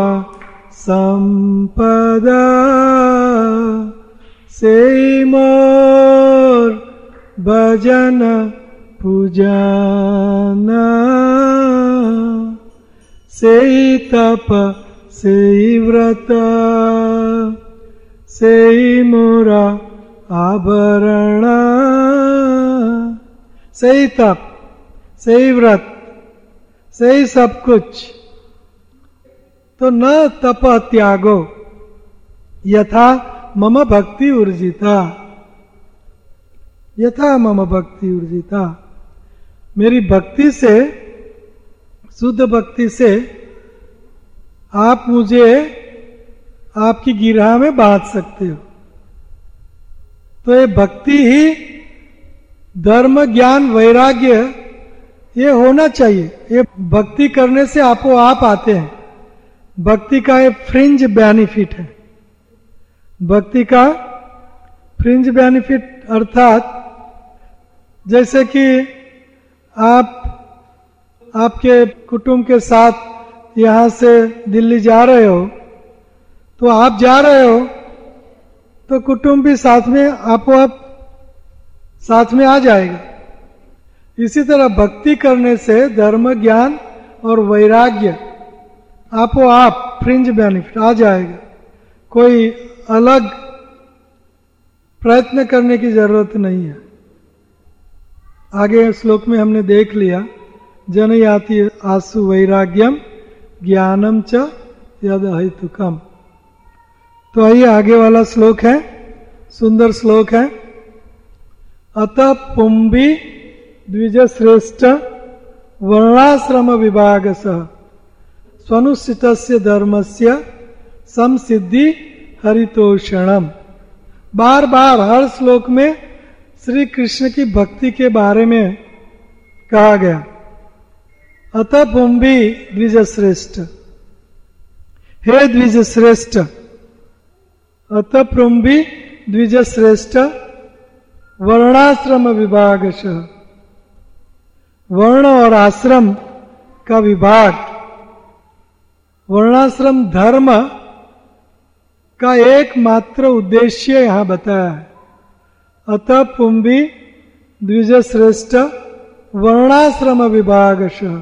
संपदा से मोर भजन पूजना से तप से व्रत से मोरा आभरण से ही तप से ही व्रत से ही सब कुछ। तो न तप त्यागो यथा मम भक्ति ऊर्जिता, यथा मम भक्ति ऊर्जिता, मेरी भक्ति से, शुद्ध भक्ति से आप मुझे आपकी गिरहा में बांध सकते हो। तो ये भक्ति ही धर्म ज्ञान वैराग्य ये होना चाहिए। ये भक्ति करने से आपो आप आते हैं। भक्ति का ये फ्रिंज बेनिफिट है। भक्ति का फ्रिंज बेनिफिट अर्थात जैसे कि आप आपके कुटुंब के साथ यहाँ से दिल्ली जा रहे हो, तो आप जा रहे हो तो कुटुंब भी साथ में आपो आप साथ में आ जाएगा। इसी तरह भक्ति करने से धर्म, ज्ञान और वैराग्य आपो आप फ्रिंज बेनिफिट आ जाएगा। कोई अलग प्रयत्न करने की जरूरत नहीं है। आगे श्लोक में हमने देख लिया, जनयाति आसु वैराग्यम ज्ञानम च यद हेतुकम। तो आइए आगे वाला श्लोक है, सुंदर श्लोक है। अतः पुंभी द्विज श्रेष्ठ वर्णाश्रम विभागसः स्वनुष्ठितस्य धर्मस्य समसिद्धि हरितोषणम। बार बार हर श्लोक में श्री कृष्ण की भक्ति के बारे में कहा गया। अतः पुंभी द्विज श्रेष्ठ, हे द्विज श्रेष्ठ। अतः पुंभी द्विज श्रेष्ठ वर्णाश्रम विभागशः, वर्ण और आश्रम का विभाग, वर्णाश्रम धर्म का एकमात्र उद्देश्य यहां बताया है। अतः पुंभी द्विज श्रेष्ठ वर्णाश्रम विभागशः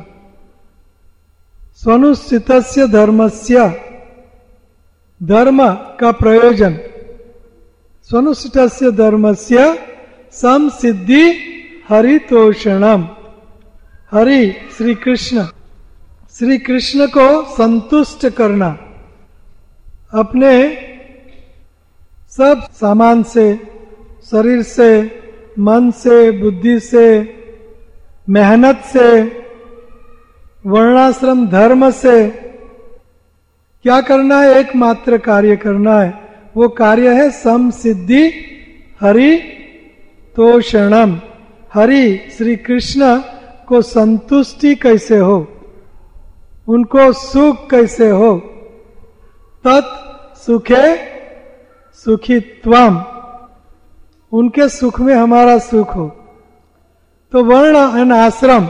स्वनुष्ठितस्य धर्मस्य, धर्म का प्रयोजन, स्वनुष्ठितस्य धर्मस्य समसिद्धि हरितोषणम। हरि श्री कृष्ण, श्री कृष्ण को संतुष्ट करना, अपने सब सामान से, शरीर से, मन से, बुद्धि से, मेहनत से, वर्णाश्रम धर्म से क्या करना है? एकमात्र कार्य करना है। वो कार्य है समसिद्धि हरि तोषणम। हरि श्री कृष्ण को संतुष्टि कैसे हो, उनको सुख कैसे हो, तत् सुखे सुखित्वम, उनके सुख में हमारा सुख हो। तो वर्ण एंड आश्रम,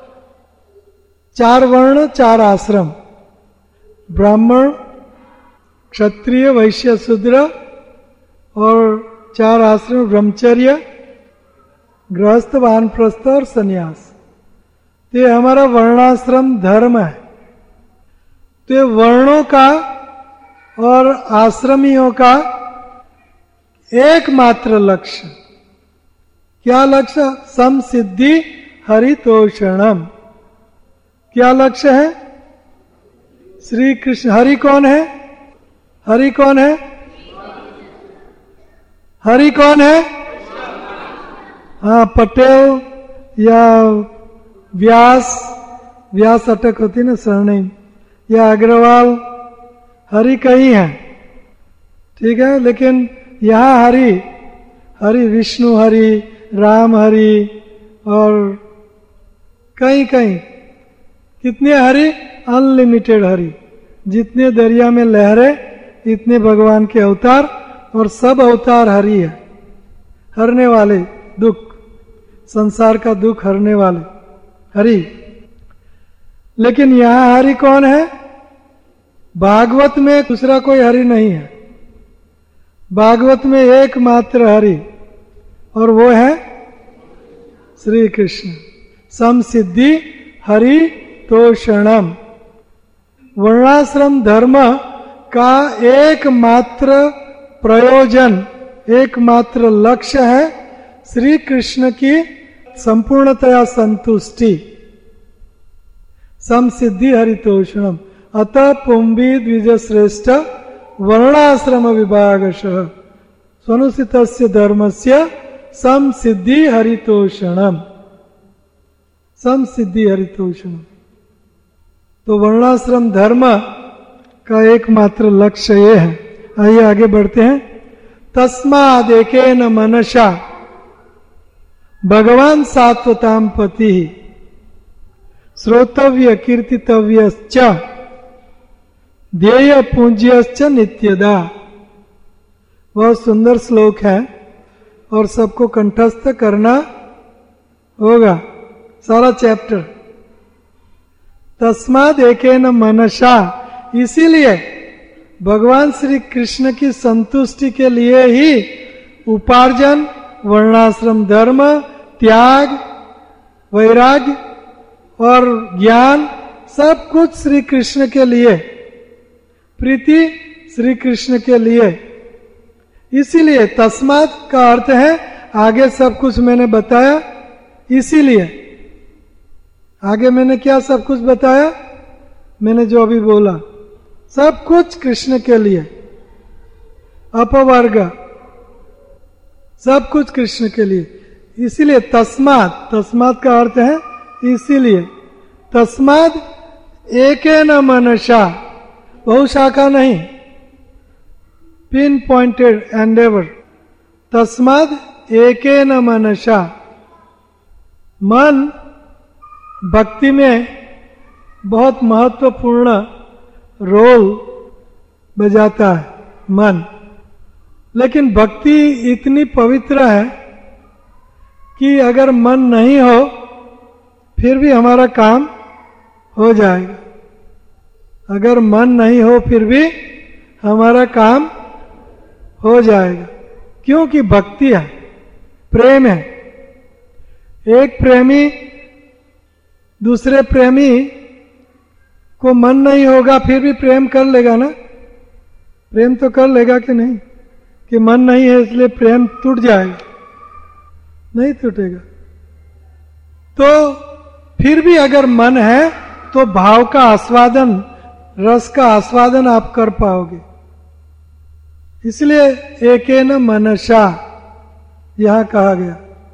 चार वर्ण चार आश्रम, ब्राह्मण क्षत्रिय वैश्य शूद्र, और चार आश्रम ब्रह्मचर्य गृहस्थ वानप्रस्थ और संन्यास। तो ये हमारा वर्णाश्रम धर्म है। तो ये वर्णों का और आश्रमियों का एकमात्र लक्ष्य, क्या लक्ष्य? समसिद्धि हरितोषणम। क्या लक्ष्य है? श्री कृष्ण। हरि कौन है? हरि कौन है? हरि कौन है? हाँ, पटेल या व्यास, व्यास अटक होती ना सरनेम, या अग्रवाल, हरि कहीं है, ठीक है। लेकिन यहाँ हरि, हरि विष्णु हरि, राम हरि, और कहीं कहीं कितने हरि? अनलिमिटेड हरि। जितने दरिया में लहरे इतने भगवान के अवतार, और सब अवतार हरि है, हरने वाले दुख, संसार का दुख हरने वाले हरि। लेकिन यहां हरि कौन है? भागवत में दूसरा कोई हरि नहीं है। भागवत में एकमात्र हरि, और वो है श्री कृष्ण। समसिद्धि हरि तोषणम। वर्णाश्रम धर्म का एकमात्र प्रयोजन, एकमात्र लक्ष्य है श्री कृष्ण की संपूर्णतया संतुष्टि। समसिद्धि हरितोषणम। अतः पुंभी द्विज श्रेष्ठ वर्णाश्रम विभागशः स्वनुष्ठितस्य धर्मस्य समसिद्धि हरितोषणम। समसिद्धि हरितोषणम। तो वर्णाश्रम धर्म का एकमात्र लक्ष्य ये है। आइए आगे बढ़ते हैं। तस्मादेकेन मनसा भगवान सात्वताम पति श्रोतव्य कीर्तितव्यश्च ध्येय पूज्यश्च नित्यदा। बहुत सुंदर श्लोक है और सबको कंठस्थ करना होगा। सारा चैप्टर। तस्माद एकेन मनसा, इसीलिए भगवान श्री कृष्ण की संतुष्टि के लिए ही उपार्जन, वर्णाश्रम धर्म, त्याग, वैराग्य और ज्ञान सब कुछ श्री कृष्ण के लिए, प्रीति श्री कृष्ण के लिए। इसीलिए तस्मात का अर्थ है आगे सब कुछ मैंने बताया, इसीलिए। आगे मैंने क्या सब कुछ बताया? मैंने जो अभी बोला सब कुछ कृष्ण के लिए, अपवर्ग सब कुछ कृष्ण के लिए। इसीलिए तस्मात, तस्मात का अर्थ है इसीलिए। तस्माद एकेन मनसा, बहुशाखा नहीं, पिन पॉइंटेड एंडेवर। तस्माद एकेन मनसा, मन भक्ति में बहुत महत्वपूर्ण रोल बजाता है मन। लेकिन भक्ति इतनी पवित्र है कि अगर मन नहीं हो फिर भी हमारा काम हो जाएगा। अगर मन नहीं हो फिर भी हमारा काम हो जाएगा, क्योंकि भक्ति है, प्रेम है। एक प्रेमी दूसरे प्रेमी को मन नहीं होगा फिर भी प्रेम कर लेगा ना, प्रेम तो कर लेगा कि नहीं? कि मन नहीं है इसलिए प्रेम टूट जाएगा, नहीं टूटेगा। तो फिर भी अगर मन है तो भाव का आस्वादन, रस का आस्वादन आप कर पाओगे। इसलिए एकेन मनसा यहां कहा गया।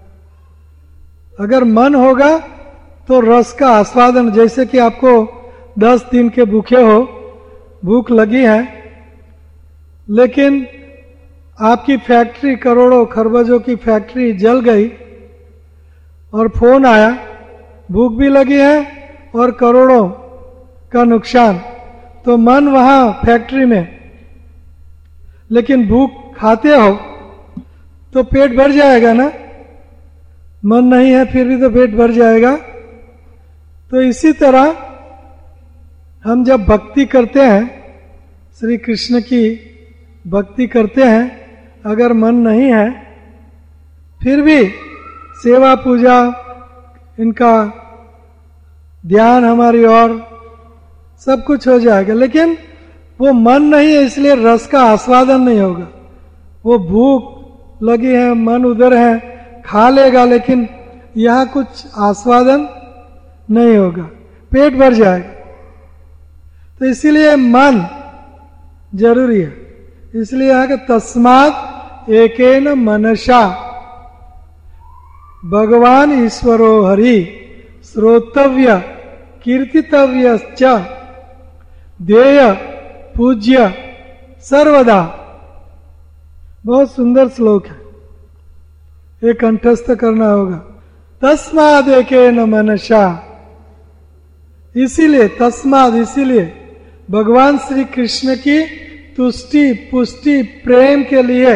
अगर मन होगा तो रस का आस्वादन, जैसे कि आपको दस दिन के भूखे हो, भूख लगी है, लेकिन आपकी फैक्ट्री, करोड़ों खरबजों की फैक्ट्री जल गई और फोन आया, भूख भी लगी है और करोड़ों का नुकसान, तो मन वहां फैक्ट्री में, लेकिन भूख खाते हो तो पेट भर जाएगा ना। मन नहीं है फिर भी तो पेट भर जाएगा। तो इसी तरह हम जब भक्ति करते हैं, श्री कृष्ण की भक्ति करते हैं, अगर मन नहीं है फिर भी सेवा पूजा, इनका ध्यान हमारी ओर सब कुछ हो जाएगा। लेकिन वो मन नहीं है इसलिए रस का आस्वादन नहीं होगा। वो भूख लगी है, मन उधर है, खा लेगा, लेकिन यहां कुछ आस्वादन नहीं होगा, पेट भर जाएगा। तो इसीलिए मन जरूरी है। इसलिए यहाँ के तस्मात् एकेन मनसा, भगवान ईश्वरो हरि श्रोतव्य कीर्तितव्यश्च ध्येय पूज्य सर्वदा। बहुत सुंदर श्लोक है, ये कंठस्थ करना होगा। तस्माद एकेन मनसा, इसीलिए तस्माद, इसीलिए भगवान श्री कृष्ण की तुष्टि, पुष्टि, प्रेम के लिए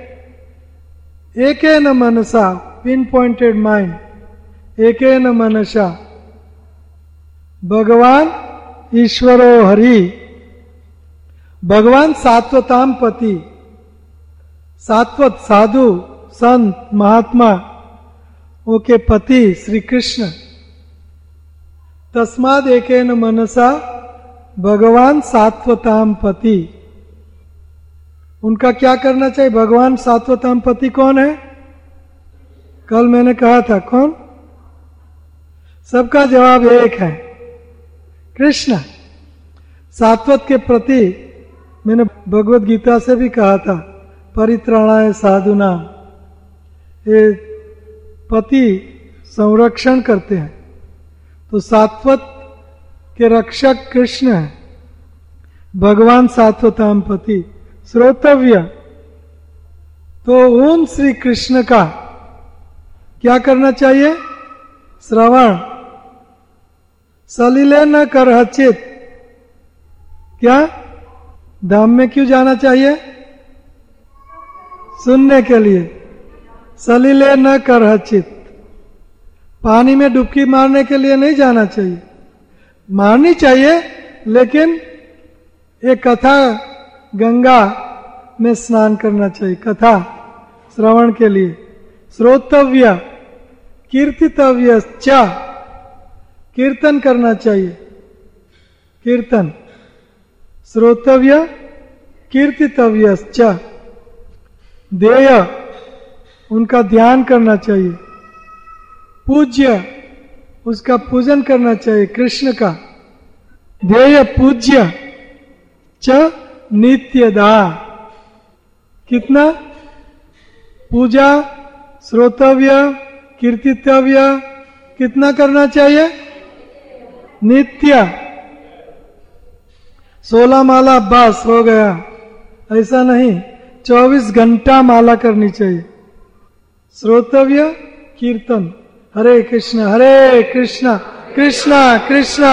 एकेन मनसा, पिन पॉइंटेड माइंड, एकेन मनसा, भगवान ईश्वरो हरि, भगवान सात्वताम पति, सात्वत साधु संत महात्मा ओके पति श्री कृष्ण। तस्माद एकेन मनसा, भगवान सात्वताम पति। उनका क्या करना चाहिए? भगवान सात्वताम पति कौन है? कल मैंने कहा था कौन? सबका जवाब एक है, कृष्ण। सात्वत के प्रति मैंने भगवत गीता से भी कहा था, परित्राणाय साधुना, ये पति संरक्षण करते हैं। तो सात्वत के रक्षक कृष्ण है, भगवान सात्वताम पति। श्रोतव्य, तो उन श्री कृष्ण का क्या करना चाहिए? श्रवण। सलिले न करहचित, क्या धाम में क्यों जाना चाहिए? सुनने के लिए। सलिले न करहचित, पानी में डुबकी मारने के लिए नहीं जाना चाहिए, मारनी चाहिए, लेकिन एक कथा गंगा में स्नान करना चाहिए, कथा श्रवण के लिए। श्रोतव्य कीर्तितव्य च, कीर्तन करना चाहिए, कीर्तन। श्रोतव्य कीर्तितव्य च, देय उनका ध्यान करना चाहिए, पूज्य उसका पूजन करना चाहिए, कृष्ण का। ध्येय पूज्य च नित्यदा, कितना पूजा, श्रोतव्य, कीर्तितव्य कितना करना चाहिए? नित्य। सोलह माला बस हो गया, ऐसा नहीं, चौबीस घंटा माला करनी चाहिए। श्रोतव्य कीर्तन, हरे कृष्ण हरे कृष्ण कृष्ण कृष्ण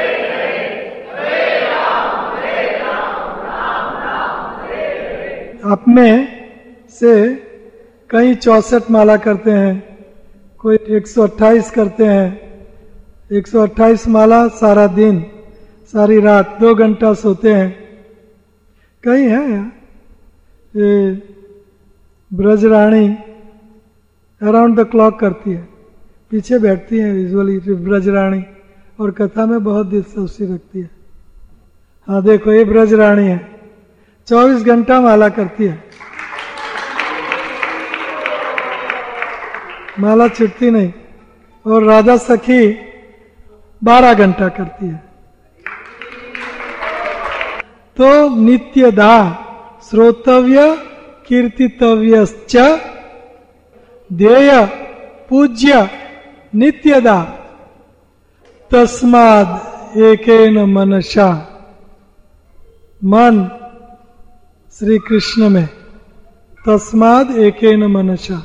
आप में से कई चौसठ माला करते हैं, कोई एक सौ अट्ठाईस करते हैं। एक सौ अट्ठाईस माला सारा दिन, सारी रात, दो घंटा सोते हैं। कई है यार, ये ब्रजरानी अराउंड द क्लॉक करती है, पीछे बैठती है यूजुअली ब्रजरानी, और कथा में बहुत दिलचस्पी रखती है। हाँ देखो, ये ब्रजरानी है, चौबीस घंटा माला करती है, माला छूटती नहीं। और राधा सखी बारह घंटा करती है। तो नित्यदा श्रोतव्य कीर्तितव्यश्च ध्येय पूज्य नित्यदा तस्माद एकेन मनसा, मन श्री कृष्ण में, तस्माद एकेन मनसा।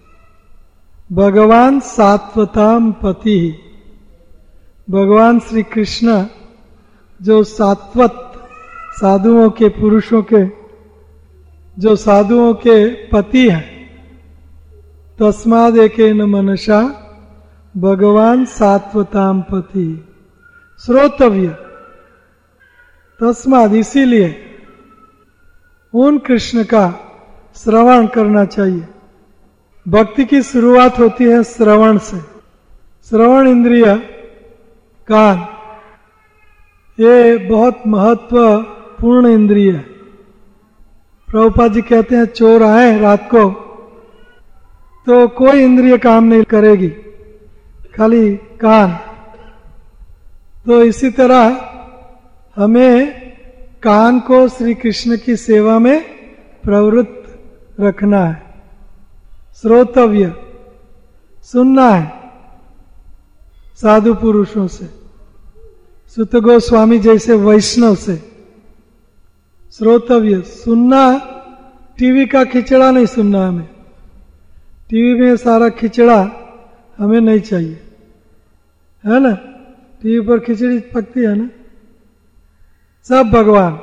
भगवान सात्वताम पति, भगवान श्री कृष्ण जो सात्वत, साधुओं के, पुरुषों के, जो साधुओं के पति हैं, तस्माद एकेन मनसा भगवान सात्वताम पति। श्रोतव्य, तस्माद इसीलिए उन कृष्ण का श्रवण करना चाहिए। भक्ति की शुरुआत होती है श्रवण से। श्रवण इंद्रिय, कान, ये बहुत महत्वपूर्ण इंद्रिय है। प्रभुपाद जी कहते हैं चोर आए रात को तो कोई इंद्रिय काम नहीं करेगी, खाली कान। तो इसी तरह हमें कान को श्री कृष्ण की सेवा में प्रवृत्त रखना है। श्रोतव्य, सुनना है साधु पुरुषों से, सुत गोस्वामी जैसे वैष्णव से। श्रोतव्य, सुनना, टीवी का खिचड़ा नहीं सुनना हमें। टीवी में सारा खिचड़ा हमें नहीं चाहिए, है ना। टीवी पर खिचड़ी पकती है ना, सब भगवान।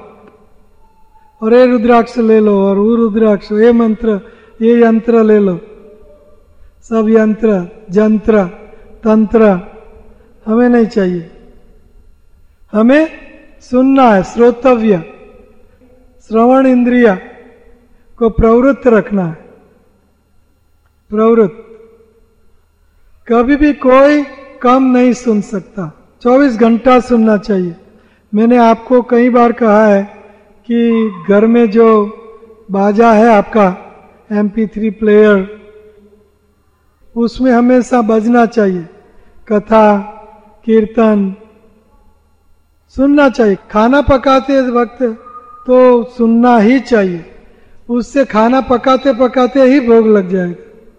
और ये रुद्राक्ष ले लो, और वो रुद्राक्ष, ये मंत्र, ये यंत्र ले लो, सब यंत्र जंत्र तंत्र हमें नहीं चाहिए। हमें सुनना है, श्रोतव्य, श्रवण इंद्रिय को प्रवृत्त रखना है। प्रवृत्त, कभी भी कोई कम नहीं सुन सकता, चौबीस घंटा सुनना चाहिए। मैंने आपको कई बार कहा है कि घर में जो बाजा है आपका एम पी थ्री प्लेयर, उसमें हमेशा बजना चाहिए, कथा कीर्तन सुनना चाहिए। खाना पकाते वक्त तो सुनना ही चाहिए, उससे खाना पकाते पकाते ही भोग लग जाएगा।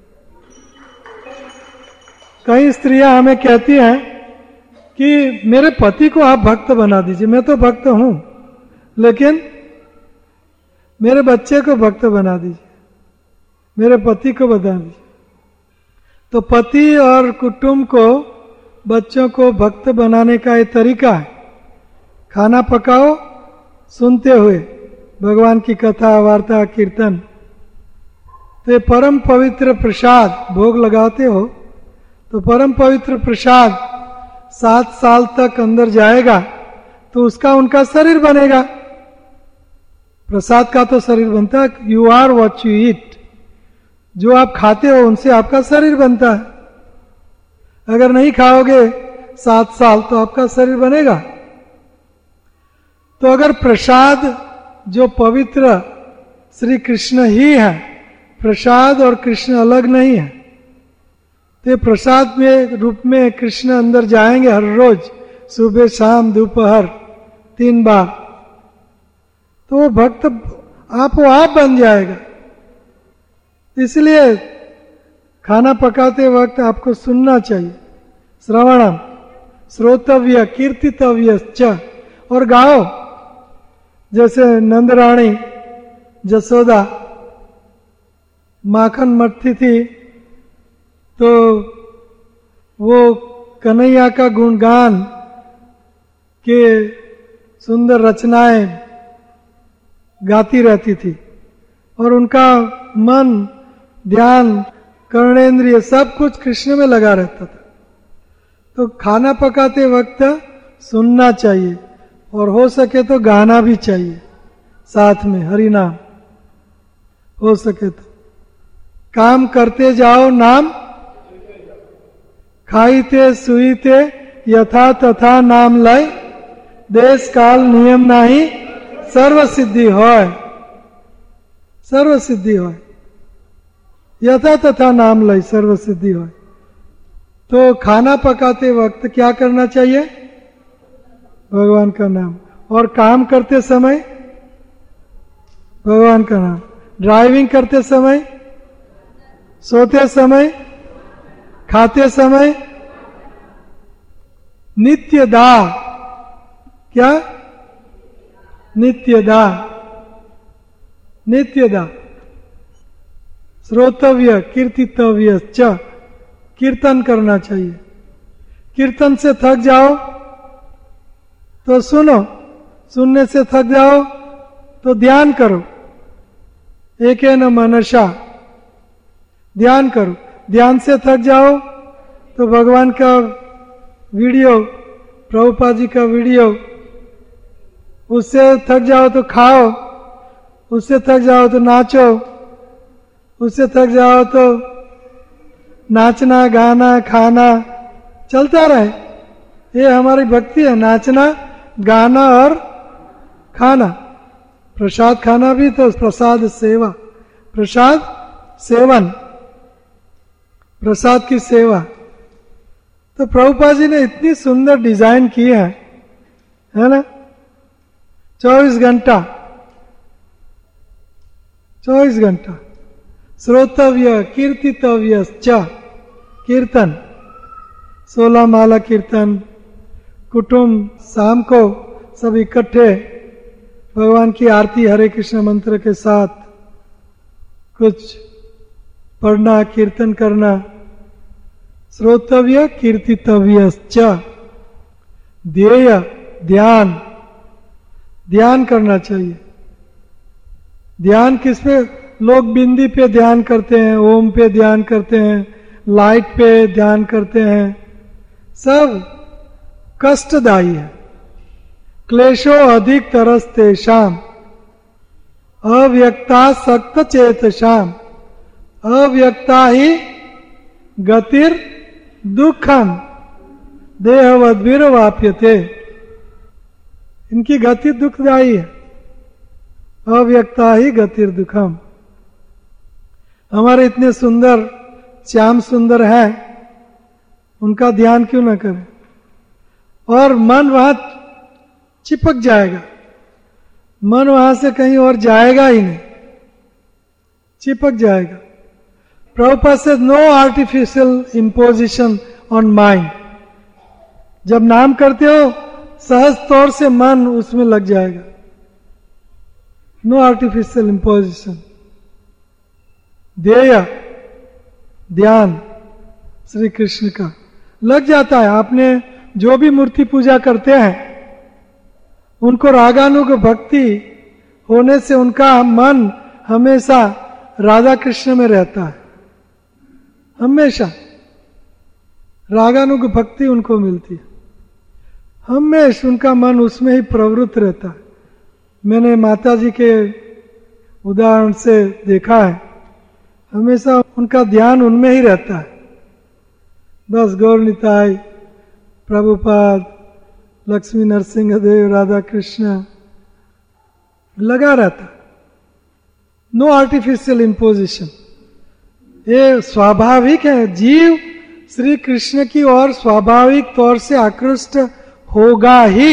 कई स्त्रियां हमें कहती हैं कि मेरे पति को आप भक्त बना दीजिए। मैं तो भक्त हूं, लेकिन मेरे बच्चे को भक्त बना दीजिए, मेरे पति को बता दीजिए। तो पति और कुटुंब को, बच्चों को भक्त बनाने का एक तरीका है, खाना पकाओ सुनते हुए भगवान की कथा वार्ता कीर्तन। तो परम पवित्र प्रसाद भोग लगाते हो तो परम पवित्र प्रसाद सात साल तक अंदर जाएगा तो उसका उनका शरीर बनेगा। प्रसाद का तो शरीर बनता है, you are what you eat, जो आप खाते हो उनसे आपका शरीर बनता है। अगर नहीं खाओगे सात साल तो आपका शरीर बनेगा। तो अगर प्रसाद जो पवित्र श्री कृष्ण ही है, प्रसाद और कृष्ण अलग नहीं है, तो प्रसाद में रूप में कृष्ण अंदर जाएंगे हर रोज, सुबह शाम दोपहर तीन बार, तो वो भक्त आप वो आप बन जाएगा। इसलिए खाना पकाते वक्त आपको सुनना चाहिए, श्रवणम श्रोतव्य कीर्तितव्य च, और गाओ। जैसे नंदरानी जसोदा माखन मथती थी तो वो कन्हैया का गुणगान के सुंदर रचनाएं गाती रहती थी और उनका मन ध्यान कर्णेंद्रिय सब कुछ कृष्ण में लगा रहता था। तो खाना पकाते वक्त सुनना चाहिए और हो सके तो गाना भी चाहिए साथ में, हरि नाम हो सके तो। काम करते जाओ नाम खाईते सुईते यथा तथा नाम लय, देश काल नियम नाही सर्व सिद्धि होय, सर्व सिद्धि होय, यथा तथा नाम लय सर्व सिद्धि होय। तो खाना पकाते वक्त क्या करना चाहिए? भगवान का नाम। और काम करते समय भगवान का नाम। ड्राइविंग करते समय, सोते समय, खाते समय, नित्य दा, क्या? नित्य दा, नित्य दा। श्रोतव्य कीर्तितव्य च, कीर्तन करना चाहिए। कीर्तन से थक जाओ तो सुनो, सुनने से थक जाओ तो ध्यान करो। एक है न मनसा, ध्यान करो। ध्यान से थक जाओ तो भगवान का वीडियो, प्रभुपाद जी का वीडियो, उससे थक जाओ तो खाओ, उससे थक जाओ तो नाचो, उससे थक जाओ तो नाचना गाना खाना चलता रहे। ये हमारी भक्ति है, नाचना गाना और खाना। प्रसाद खाना भी तो प्रसाद सेवा, प्रसाद सेवन, प्रसाद की सेवा। तो प्रभुपाद जी ने इतनी सुंदर डिजाइन की है, है ना? चौबीस घंटा, चौबीस घंटा श्रोतव्य कीर्तितव्य च, कीर्तन, सोलह माला कीर्तन, कुटुंब शाम को सब इकट्ठे भगवान की आरती हरे कृष्ण मंत्र के साथ कुछ पढ़ना, कीर्तन करना। श्रोतव्य कीर्तितव्य च, ध्येय ध्यान, ध्यान करना चाहिए। ध्यान किस पे? लोग बिंदी पे ध्यान करते हैं, ओम पे ध्यान करते हैं, लाइट पे ध्यान करते हैं, सब कष्टदायी है। क्लेशो अधिक तरसते शाम, अव्यक्ता सक्त चेतशाम, अव्यक्ता ही गतिर दुखम देहवद्भिर वाप्यते। इनकी गति दुखदायी है, अव्यक्ता ही गतिर दुखम। हमारे इतने सुंदर श्याम सुंदर है, उनका ध्यान क्यों न करें? और मन वहां चिपक जाएगा, मन वहां से कहीं और जाएगा ही नहीं, चिपक जाएगा। प्रभुपाद से no artificial imposition on mind. जब नाम करते हो सहज तौर से मन उसमें लग जाएगा, नो आर्टिफिशियल इम्पोजिशन। ध्येय ध्यान श्री कृष्ण का लग जाता है। आपने जो भी मूर्ति पूजा करते हैं उनको रागानुग भक्ति होने से उनका मन हमेशा राधा कृष्ण में रहता है, हमेशा। रागानुग भक्ति उनको मिलती है, हमेशा उनका मन उसमें ही प्रवृत्त रहता है। मैंने माता जी के उदाहरण से देखा है, हमेशा उनका ध्यान उनमें ही रहता है। बस गौर निताई, प्रभुपाद, लक्ष्मी नरसिंह देव, राधा कृष्ण लगा रहता। नो आर्टिफिशियल इम्पोजिशन, ये स्वाभाविक है। जीव श्री कृष्ण की ओर स्वाभाविक तौर से आकृष्ट होगा ही।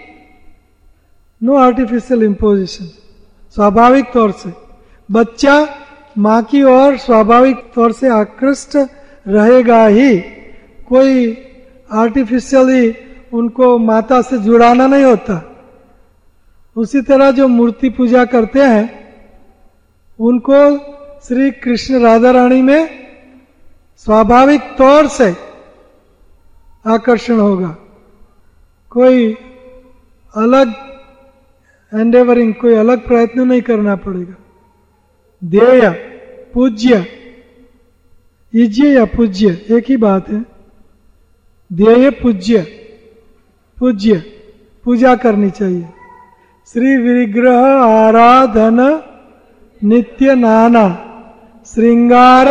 नो आर्टिफिशियल इम्पोजिशन, स्वाभाविक तौर से। बच्चा माँ की ओर स्वाभाविक तौर से आकृष्ट रहेगा ही। कोई आर्टिफिशियली उनको माता से जुड़ाना नहीं होता। उसी तरह जो मूर्ति पूजा करते हैं उनको श्री कृष्ण राधा रानी में स्वाभाविक तौर से आकर्षण होगा। कोई अलग एंडेवरिंग, कोई अलग प्रयत्न नहीं करना पड़ेगा। ध्येय पूज्य, इज्य या पूज्य एक ही बात है। ध्येय पूज्य, पूज्य पूजा करनी चाहिए। श्री विग्रह आराधन नित्य नाना श्रृंगार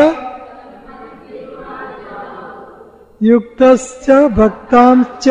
युक्तश्च भक्तांश्च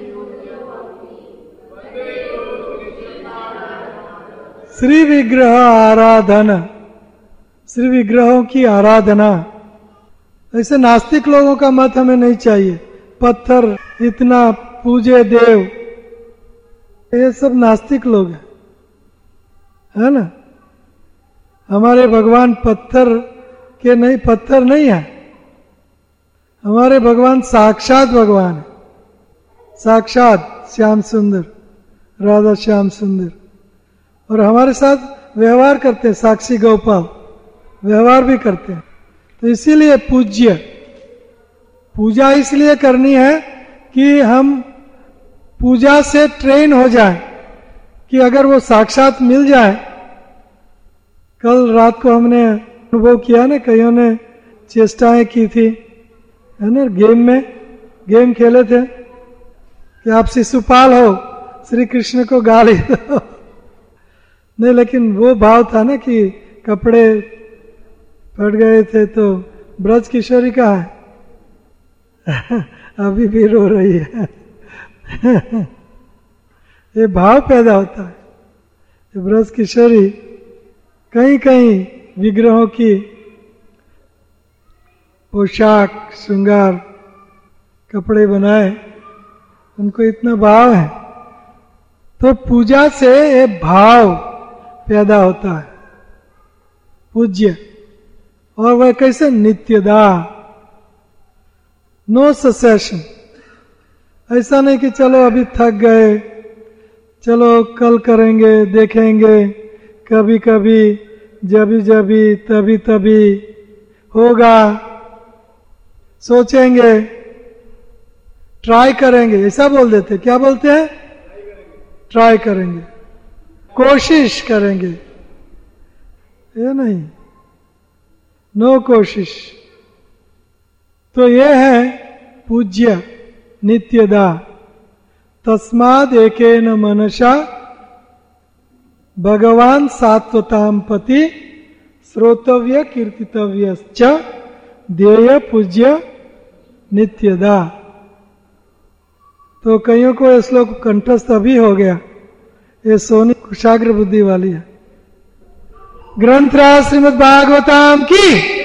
श्री विग्रह आराधन, श्री विग्रहों की आराधना। ऐसे नास्तिक लोगों का मत हमें नहीं चाहिए। पत्थर इतना पूजे देव, ये सब नास्तिक लोग हैं, है ना। हमारे भगवान पत्थर के नहीं, पत्थर नहीं है। हमारे भगवान साक्षात भगवान है, साक्षात श्याम सुंदर, राधा श्याम सुंदर। और हमारे साथ व्यवहार करते हैं, साक्षी गोपाल व्यवहार भी करते हैं। तो इसीलिए पूज्य, पूजा इसलिए करनी है कि हम पूजा से ट्रेन हो जाए, कि अगर वो साक्षात मिल जाए। कल रात को हमने अनुभव किया ना, कईयों ने चेष्टाएं की थी, है ना, गेम में गेम खेले थे कि आप शिशुपाल हो, श्री कृष्ण को गाली दो। नहीं, लेकिन वो भाव था ना कि कपड़े फट गए थे, तो ब्रज किशोरी का है अभी भी रो रही है। ये भाव पैदा होता है। ब्रज किशोरी कहीं कहीं विग्रहों की पोशाक, श्रृंगार, कपड़े बनाए, उनको इतना भाव है। तो पूजा से ये भाव पैदा होता है, पूज्य। और वह कैसे? नित्यदा, नो सेसेशन। ऐसा नहीं कि चलो अभी थक गए, चलो कल करेंगे, देखेंगे, कभी कभी, जभी जभी, तभी तभी होगा, सोचेंगे, ट्राई करेंगे, ऐसा बोल देते। क्या बोलते हैं? ट्राई करेंगे, कोशिश करेंगे। ये नहीं, नो कोशिश। तो ये है पूज्य नित्यदा। तस्माद एकेन मनसा भगवान सात्वताम पति श्रोतव्य कीर्तितव्यश्च ध्येय पूज्य नित्यदा। तो कईयों को ये श्लोक कंठस्थ अभी हो गया। ये सोनी कुशाग्र बुद्धि वाली है। ग्रंथराज श्रीमद् भागवतम की